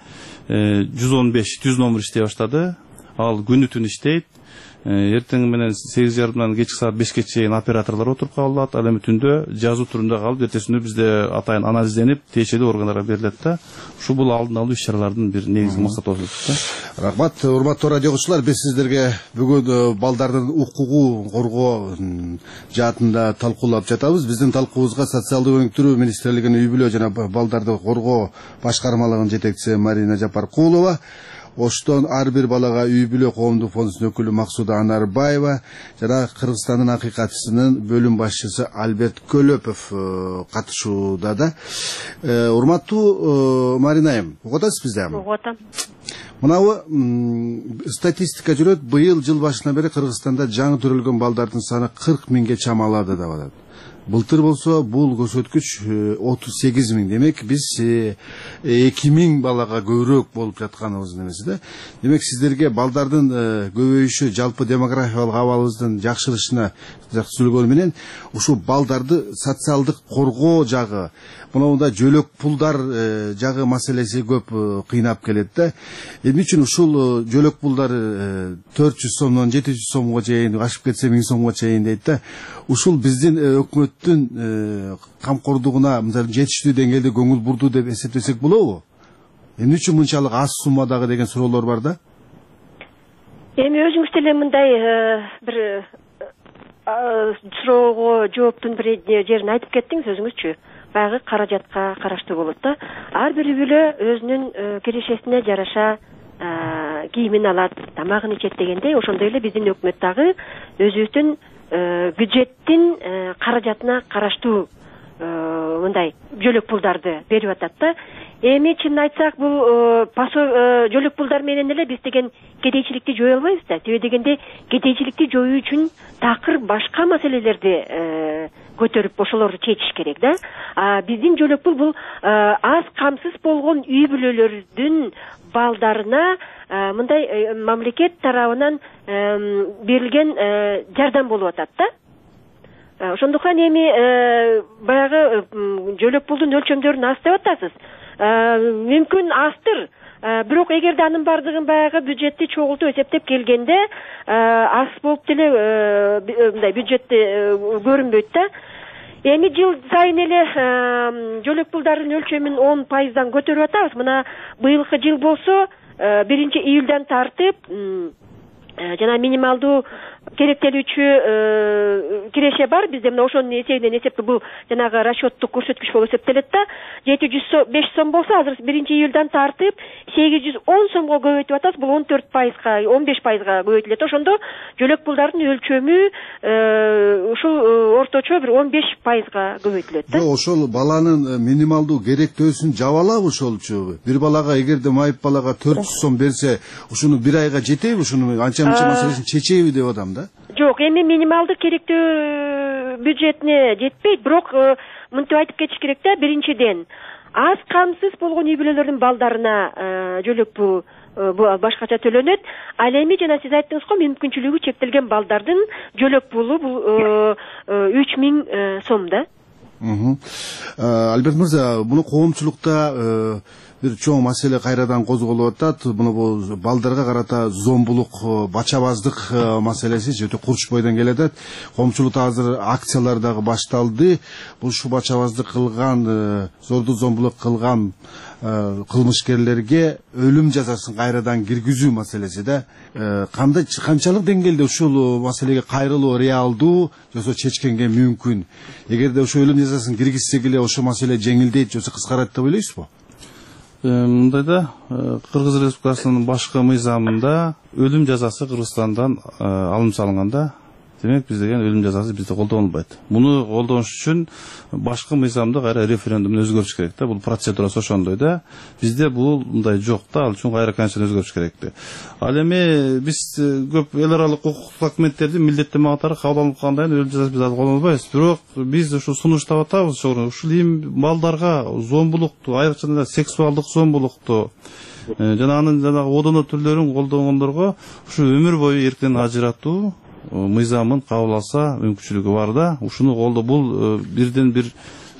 115 түз номер иштей баштады. Ал күнү түн иштейт. Эртең менен 8:30-дан кечки саат 5-ке чейин операторлор отуруп кабыл алат. Ал эми түндө жазуу түрүндө калып, эртесинде бизде атайын анализденип, тиешелүү органдарга берилет да. Ушу бул алдын алуу иш-чаралардын бир негизги максаты болот да. Рахмат, урматтуу радио угуучулар, биз сиздерге бүгүн балдардын укугун коргоо жаатында талкуулап жатабыз. Биздин талкуубузга социалдык өнүктүрүү министрлигинин үй бүлө жана балдарды коргоо башкармалыгынын жетекчиси Марина Жапаркулова, Оштон ар бир балага үй бүлө коомдук фондунун өкүлү Максуда Анарбаева жана Кыргызстандын акыйкатчысынын бөлүм башчысы Альберт Көлөпов катышууда да. Урматтуу Марина айым, угуп атасыз бизди? Угуп атам. Мынабы статистика жүрөт, быйыл жыл башынан бери Кыргызстанда жаңы төрөлгөн балдардын саны 40 миңге чамалады деп атат. Былтыр болсо бул көрсөткүч 38 миң. Демек биз 2 миң балага көбүрөөк болуп жатканыбыздын эмеси да. Демек сиздерге балдардын көбөйүшү, жалпы демографиялык абалыбыздын жакшырышына сүйлөгөнү менен ушул балдарды социалдык коргоо жагы, мындай жөлөк пулдар жагы маселеси көп кыйнап келет да. Эмне үчүн ушул жөлөк пулдар 400 сомдон 700 сомго чейин, ашып кетсе 1000 сомго чейин дейт да. Ушул биздин өкмөттүн камкордугуна жетиштүү деңгээлде көңүл бурду деп эсептесек болобу? Эмне үчүн мынчалык аз суммадагы деген суроолор бар да. Эми өзүңүз деле мындай бир суроого жооптун бир жерин айтып кеттиңиз өзүңүзчү. Баягы каражатка караштуу болот да. Ар бир бүлө өзүнүн кирешесине жараша кийимин алат, тамагын ичет дегендей, ошондой эле биздин өкмөт дагы өзүбүздүн бюджеттин каражатына караштуу мындай жөлөк пулдарды берип атат да. Эми чынын айтсак, бул жөлөк пулдар менен эле биз деген кедейчиликти жое албайбыз да. Себеби дегенде кедейчиликти жоюу үчүн такыр башка маселелерди көтөрүп ошолорду чечиш керек да. Биздин жөлөк пул бул аз камсыз болгон үй бүлөлөрдүн балдарына мындай мамлекет тарабынан берилген жардам болуп атат да. Ошондуктан эми баягы жөлөк пулдун өлчөмдөрүн аз деп атасыз. Мүмкүн аздыр. Бирок эгерде анын бардыгын баягы бюджетти чогултуп эсептеп келгенде аз болуп деле мындай бюджетте көрүнбөйт да. Эми жыл сайын эле жөлөк пулдардын өлчөмүн 10%дан көтөрүп атабыз. Мына быйылкы жыл болсо 1-июлдан тартып жана минималдуу керектелүүчү киреше бар бизде. Мына ошонун эсебинен эсепти бул жанагы расчеттук көрсөткүч болуп эсептелет да. 705 сом болсо азыр 1-июлдан тартып 810 сомго көбөйтүп атабыз. Бул 14%га, 15%га көбөйтүлөт. Ошондо жөлөк пулдардын өлчөмү ушул орточо бир 15%га көбөйтүлөт да. Ошол баланын минималдуу керектөөсүн жабалабы ошолчу? Бир балага эгерде майып балага 400 сом берсе, ушуну бир айга жетеби? Ушуну анча-мынча маселесин чечеби деп атам да. Жок, эми минималдуу керектөө бюджетине жетпейт, бирок мынтип айтып кетиш керек да. Биринчиден, аз камсыз болгон үй бүлөлөрдүн балдарына жөлөк пул башкача төлөнөт. Ал эми жана сиз айттыңыз го, мүмкүнчүлүгү чектелген балдардын жөлөк пулу бул 3000 сом да. Альберт мырза, буну коомчулукта бир чоң маселе кайрадан козголуп атат. Муну балдарга карата зомбулук, бачабаздык маселеси өтө курч бойдон келатат. Коомчулукта азыр акциялар дагы башталды. Бул ушу бачабаздык кылган, зордуу зомбулук кылган кылмышкерлерге өлүм жазасын кайрадан киргизүү маселеси да. Канчалык деңгээлде ушул маселеге кайрылуу реалдуу жосо чечкенге мүмкүн? Эгерде ошо өлүм жазасын киргизсек эле ошо маселе жеңилдейт жосо кыскарат деп ойлойсузбу? Мындай да, Кыргыз Республикасынын башкы мыйзамында өлүм жазасы Кыргызстандан алым салынганда, демек биз деген өлүм жазасы бизде колдонулбайт. Муну колдонуш үчүн башкы мыйзамды кайра референдумда өзгөртүш керек да. Бул процедурасы ошондой да. Бизде бул мындай жок да, ал үчүн кайра канча өзгөртүш керек да. Ал эми биз көп эл аралык укук документтерди милдеттенме катары кабыл алынып калгандан кийин өлүм жазасын биз колдонбойбуз. Бирок биз ушу сунуштап атабыз, ушул эми балдарга зомбулукту, айрыкча сексуалдык зомбулукту жана анын одоно түрлөрүн колдонгондорго ушу өмүр бою эрктен ажыратуу мыйзамын кабыл алса мүмкүнчүлүгү бар да. Ушуну колдоо бул бирден бир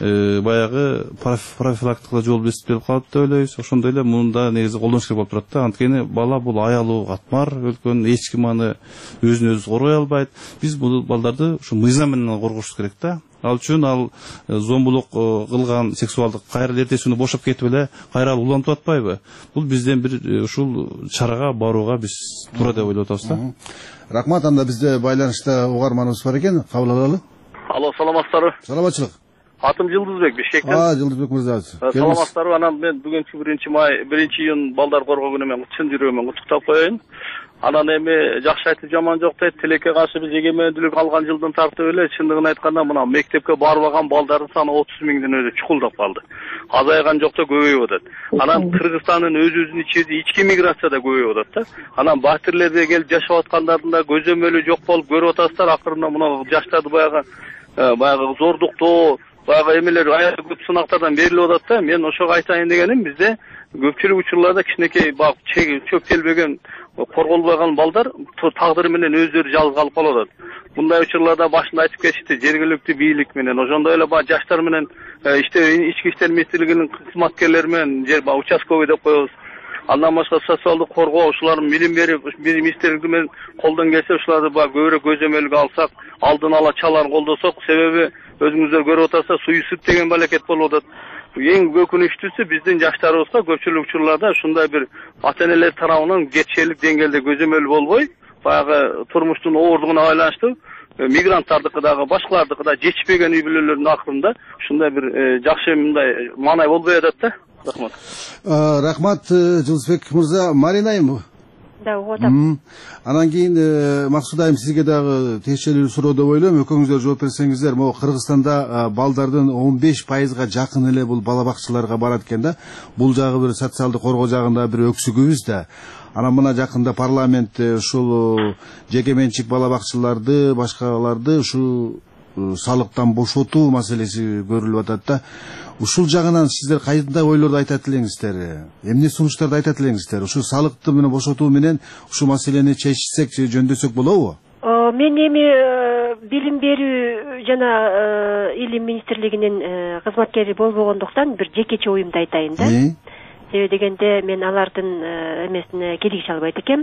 баягы профилактикалык жол эсептелип калат деп ойлойбуз. Ошондой эле мында негизи колдонуш керек болуп турат да. Анткени бала бул аялуу катмар, өлкөнүн эч ким аны өзүн өзү коргой албайт. Биз бул балдарды ушу мыйзам менен коргошубуз керек да. Ал үчүн ал зомбулук кылган сексуалдык кайра эртеси күнү бошоп кетип эле кайра улантып атпайбы? Бул бизден бир ушул чарага барууга биз туура деп ойлоп атабыз да. Рахмат, анда бизде байланышта угарманыбыз бар экен, кабыл алалы. Алло, саламатсыздарбы? Саламатчылык. Атым Жылдызбек, Бишкектен. Жылдызбек мырза. Саламатсыздарбы? Анан мен бүгүнкү 1-июнь балдар коргоо күнү мен чын жүрөгүмөн куттуктап коеюн. Анан эми жакшы айтып жаман жок дейт. Тилекке каршы биз эгемендүүлүк алган жылдан тартып эле чындыгын айтканда мына мектепке барбаган балдардын саны 30 миңдин өзү чукулдап калды. Азайган жок да көбөйүп атат. Анан Кыргызстандын өзүнүн ичинде ички миграция да көбөйүп атат да. Анан батирлерде келип жашап аткандардын да көзөмөлү жок болуп көрүп атасыздар. Акырында мына жаштарды баягы зордуктоо, баягы эмелер аябай көп сынактардан берилип атат да. Мен ошого айтайын дегеним, бизде көпчүлүк учурларда кичинекей чөктөлбөгөн, корголбогон балдар тагдыры менен өздөрү жалгыз калып калып атат. Мындай учурларда башында айтып кетишти, жергиликтүү бийлик менен, ошондой эле жаштар менен ички иштер министрлигинин кызматкерлери менен, участковый деп коебуз. Андан башка социалдык коргоо, ушулардын билим берип, министрлиги менен колдон келсе ушуларды көбүрөөк көзөмөлгө алсак, алдын ала чаларын колдосок, себеби өзүңүздөр көрүп атасыздар, суицид деген балекет болуп атат. Эң өкүнүчтүүсү биздин жаштарыбызга көпчүлүк учурларда ушундай бир ата-энелер тарабынан жетишерлик деңгээлде көзөмөл болбой, баягы турмуштун ооругуна байланыштуу мигранттардыкы дагы башкалардыкы да жетишпеген үй бүлөлөрдүн акырында ушундай бир жакшы мындай маанай болбой атат да. Рахмат. Рахмат, Жылдызбек мырза. Марина айым. Да, угатам. Анан кийин Максут айым сизге дагы тиешелүү суроо деп ойлойм. Экөөңүздөр жооп берсеңиздер, могу Кыргызстанда балдардын 15%га жакын эле бул бала бакчаларга барат экен да. Бул жагы бир социалдык коргоо жагында бир өксүгүбүз да. Анан мына жакында парламент ушул жеке менчик бала бакчаларды, башкаларды ушу салыктан бошотуу маселеси көрүлүп атат да. Ушул жагынан сиздер кандай ойлорду айтат элеңиздер? Эмне сунуштарды айтат элеңиздер? Ушу салыкты менен бошотуу менен ушу маселени чечсек, жөндөсөк болобу? Мен эми билим берүү жана илим министрлигинин кызматкери болбогондуктан бир жекече оюмду айтайын да. Себеби дегенде мен алардын эмесине киргише албайт экем.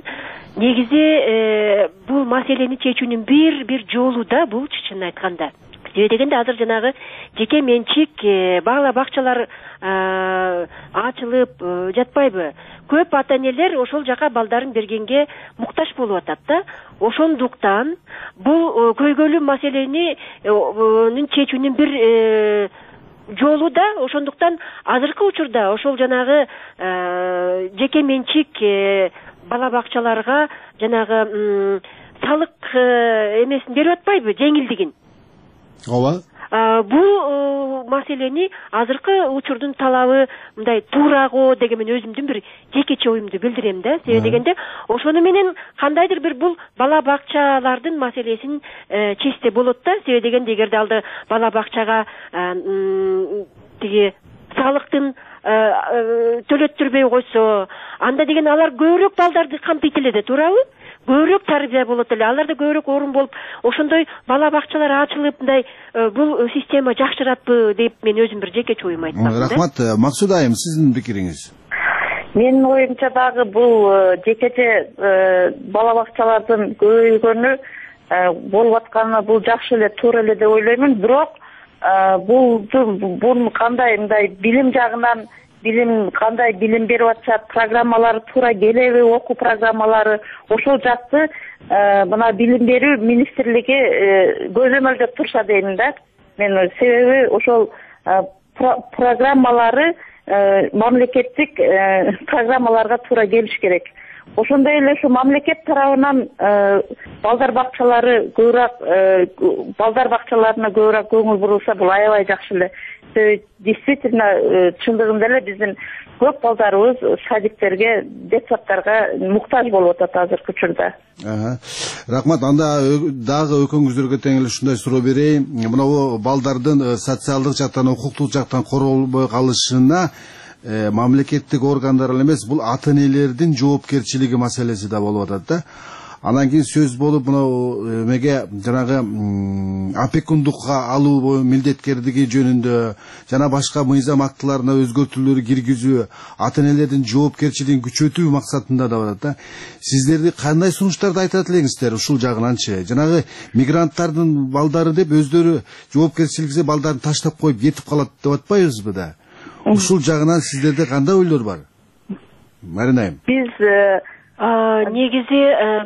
Негизи бул маселени чечүүнүн бир жолу да бул, чынын айтканда. Себеби дегенде азыр жанагы жеке менчик бала бакчалар ачылып жатпайбы? Көп ата-энелер ошол жака балдарын бергенге муктаж болуп атат да. Ошондуктан бул көйгөйлүү маселенин чечүүнүн бир жолу да. Ошондуктан азыркы учурда ошол жанагы жеке менчик бала бакчаларга жанагы салык эмесин берип атпайбы, жеңилдигин? Ооба. Бул маселени азыркы учурдун талабы мындай туурагы деген мен өзүмдүн бир жекече оюмду билдирем да. Себеби дегенде ошону менен кандайдыр бир бул бала бакчалардын маселесин чечсе болот да. Себеби дегенде эгерде алды бала бакчага тиги салыктын төлөттүрбөй койсо, анда деген алар көбүрөөк балдарды камтыйт эле да, туурабы? Көбүрөөк тарбия болот эле, аларда көбүрөөк орун болуп, ошондой бала бакчалар ачылып, мындай бул система жакшыратпы деп мен өзүм бир жекече оюм айтсам да. Рахмат. Максуда айым, сиздин пикириңиз? Менин оюмча дагы бул жекече бала бакчалардын көбөйгөнү болуп атканы бул жакшы эле, туура эле деп ойлоймун. Бирок бул кандай мындай билим жагынан кандай билим берип атышат, программалары туура келеби, окуу программалары, ошол жакты мына билим берүү министрлиги көзөмөлдөп турса деймин да. Мен себеби ошол программалары мамлекеттик программаларга туура келиш керек. Ошондой эле ушу мамлекет тарабынан балдар бакчалары балдар бакчаларына көбүрөөк көңүл бурулса, бул аябай жакшы эле. Действительно, чындыгында эле биздин көп балдарыбыз садиктерге, детсадтарга муктаж болуп атат азыркы учурда. Рахмат. Анда дагы экөөңүздөргө тең эле ушундай суроо берейин. Мына балдардын социалдык жактан, укуктук жактан корголбой калышына мамлекеттик органдар эмес, бул ата-энелердин жоопкерчилиги маселеси да болуп атат да. Анан кийин сөз болуп, мына эмеге жанагы опекундукка алуу милдеткерлиги жөнүндө жана башка мыйзам актыларына өзгөртүүлөр киргизүү, ата-энелердин жоопкерчилигин күчөтүү максатында да атат да. Сиздерди кандай сунуштарды айтат элеңиздер ушул жагынанчы? Жанагы мигранттардын балдары деп өздөрү жоопкерчиликсе балдарын таштап коюп кетип калат деп атпайбызбы да? Ушул жагынан сиздерде кандай ойлор бар? Марина айым. Биз негизи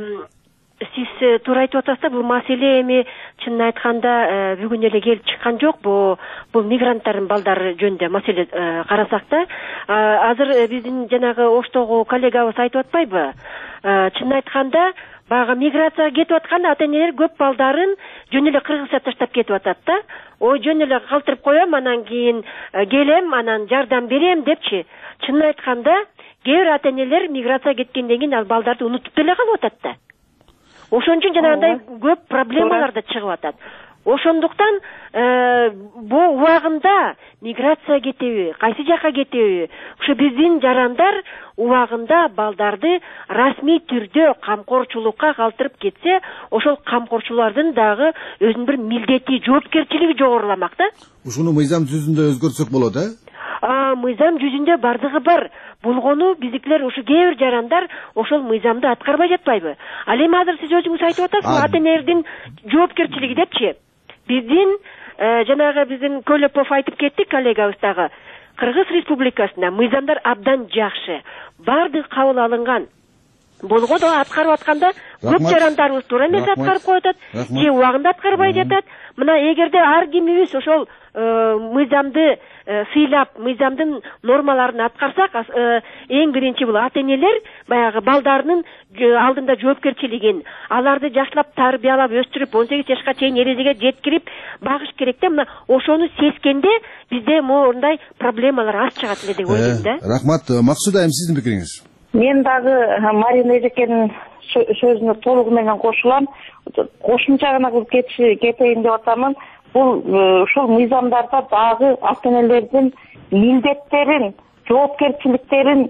сиз туура айтып атасыз, бул маселе эми чынын айтканда бүгүн эле келип чыккан жок. Бул мигранттардын балдары жөнүндө маселе карасак да, азыр биздин жанагы Оштогу коллегабыз айтып атпайбы? Чынын айтканда баягы миграцияга кетип аткан ата-энелер көп балдарын жөн эле Кыргызга таштап кетип атат да. Ой, жөн эле калтырып коем, анан кийин келем, анан жардам берем депчи. Чынын айтканда кээ бир ата-энелер миграцияга кеткенден кийин ал балдарды унутуп деле калып атат да. Ошон үчүн жанагындай көп проблемалар да чыгып атат. Ошондуктан бул убагында миграция кетеби, кайсы жака кетеби, ушу биздин жарандар убагында балдарды расмий түрдө камкорчулукка калтырып кетсе, ошол камкорчулардын дагы өзүнүн бир милдети, жоопкерчилиги жогоруламак да. Ушуну мыйзам жүзүндө өзгөртсөк болот, Мыйзам жүзүндө бардыгы бар. Болгону биздикилер ушу кээ бир жарандар ошол мыйзамды аткарбай жатпайбы? Ал эми азыр сиз өзүңүз айтып атасыз, ата-энелердин жоопкерчилиги депчи. Биздин жанагы биздин Көлөпов айтып кетти, коллегабыз дагы. Кыргыз Республикасында мыйзамдар абдан жакшы. Бардыгы кабыл алынган. Болгоду аткарып атканда көп жарандарыбыз туура эмес аткарып коюп атат, же убагында аткарбай жатат. Мына эгерде ар кимибиз ошол мыйзамды сыйлап, мыйзамдын нормаларын аткарсак, эң биринчи бул ата-энелер баягы балдарынын алдында жоопкерчилигин, аларды жакшылап тарбиялап өстүрүп, 18 жашка чейин эрежеге жеткирип багыш керек да. Мына ошону сезгенде бизде мындай проблемалар аз чыгат эле деп ойлойм да. Рахмат. Максуда айым, сиздин пикириңиз? Мен дагы Марина эжекенин сөзүнө толугу менен кошулам. Кошумча гана кылып кетейин деп атамын. Бул ушул мыйзамдарда дагы ата-энелердин милдеттерин, жоопкерчиликтерин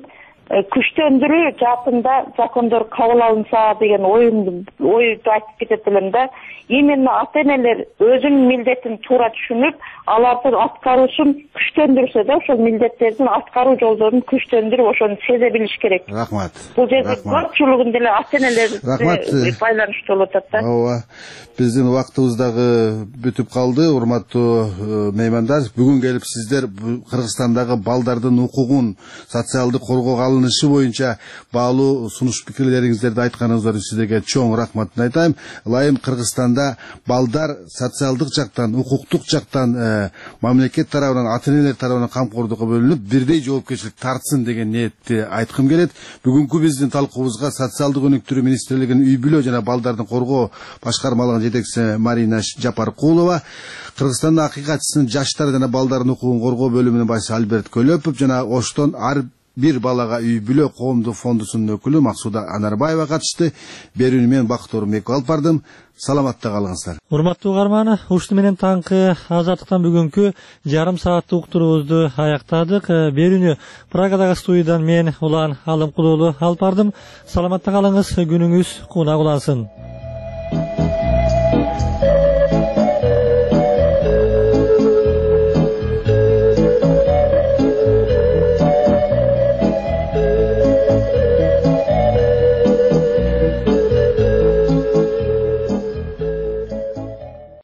күчтөндүрүү жаатында закондор кабыл алынса деген ойду айтып кетет элем да. Именно ата энелер өзүнүн милдетин туура түшүнүп, алардын аткаруусун күчтөндүрсө да, ошол милдеттердин аткаруу жолдорун күчтөндүрүп, ошону сезе билиш керек. Рахмат. Бул жерде көпчүлүгүн деле ата энелерге байланыштуу болуп атат да. Ооба. Биздин убактыбыз дагы бүтүп калды, урматтуу меймандар. Бүгүн келип сиздер Кыргызстандагы балдардын укугун, социалдык коргоого алынышы боюнча баалуу сунуш пикирлериңиздерди айтканыңыздар үчүн сиздерге чоң рахматын айтайм. Ылайым Кыргызстанда балдар социалдык жактан, укуктук жактан мамлекет тарабынан, ата энелер тарабынан камкордукка бөлүнүп, бирдей жоопкерчилик тартсын деген ниетти айткым келет. Бүгүнкү биздин талкуубузга социалдык өнүктүрүү министрлигинин үй бүлө жана балдардын коргоо башкармалыгынын жетекчиси Марина Жапаркулова, Кыргызстандын акыйкатчысынын жаштар жана балдардын укугун коргоо бөлүмүнүн башчысы Альберт Көлөпов жана Оштон ар бир балага үй бүлө коомдук фондусунун өкүлү Максуда Анарбаева катышты. Берүүнү мен Бактор Меков алып бардым. Саламатта калыңыздар. Урматтуу угарман, ушуну менен таңкы Азаттыктан бүгүнкү жарым сааттык уктуруубузду аяктадык. Берүүнү Прагадагы студиядан мен Улан Алымкулуулу алып бардым. Саламатта калыңыз, күнүңүз кунак улансын.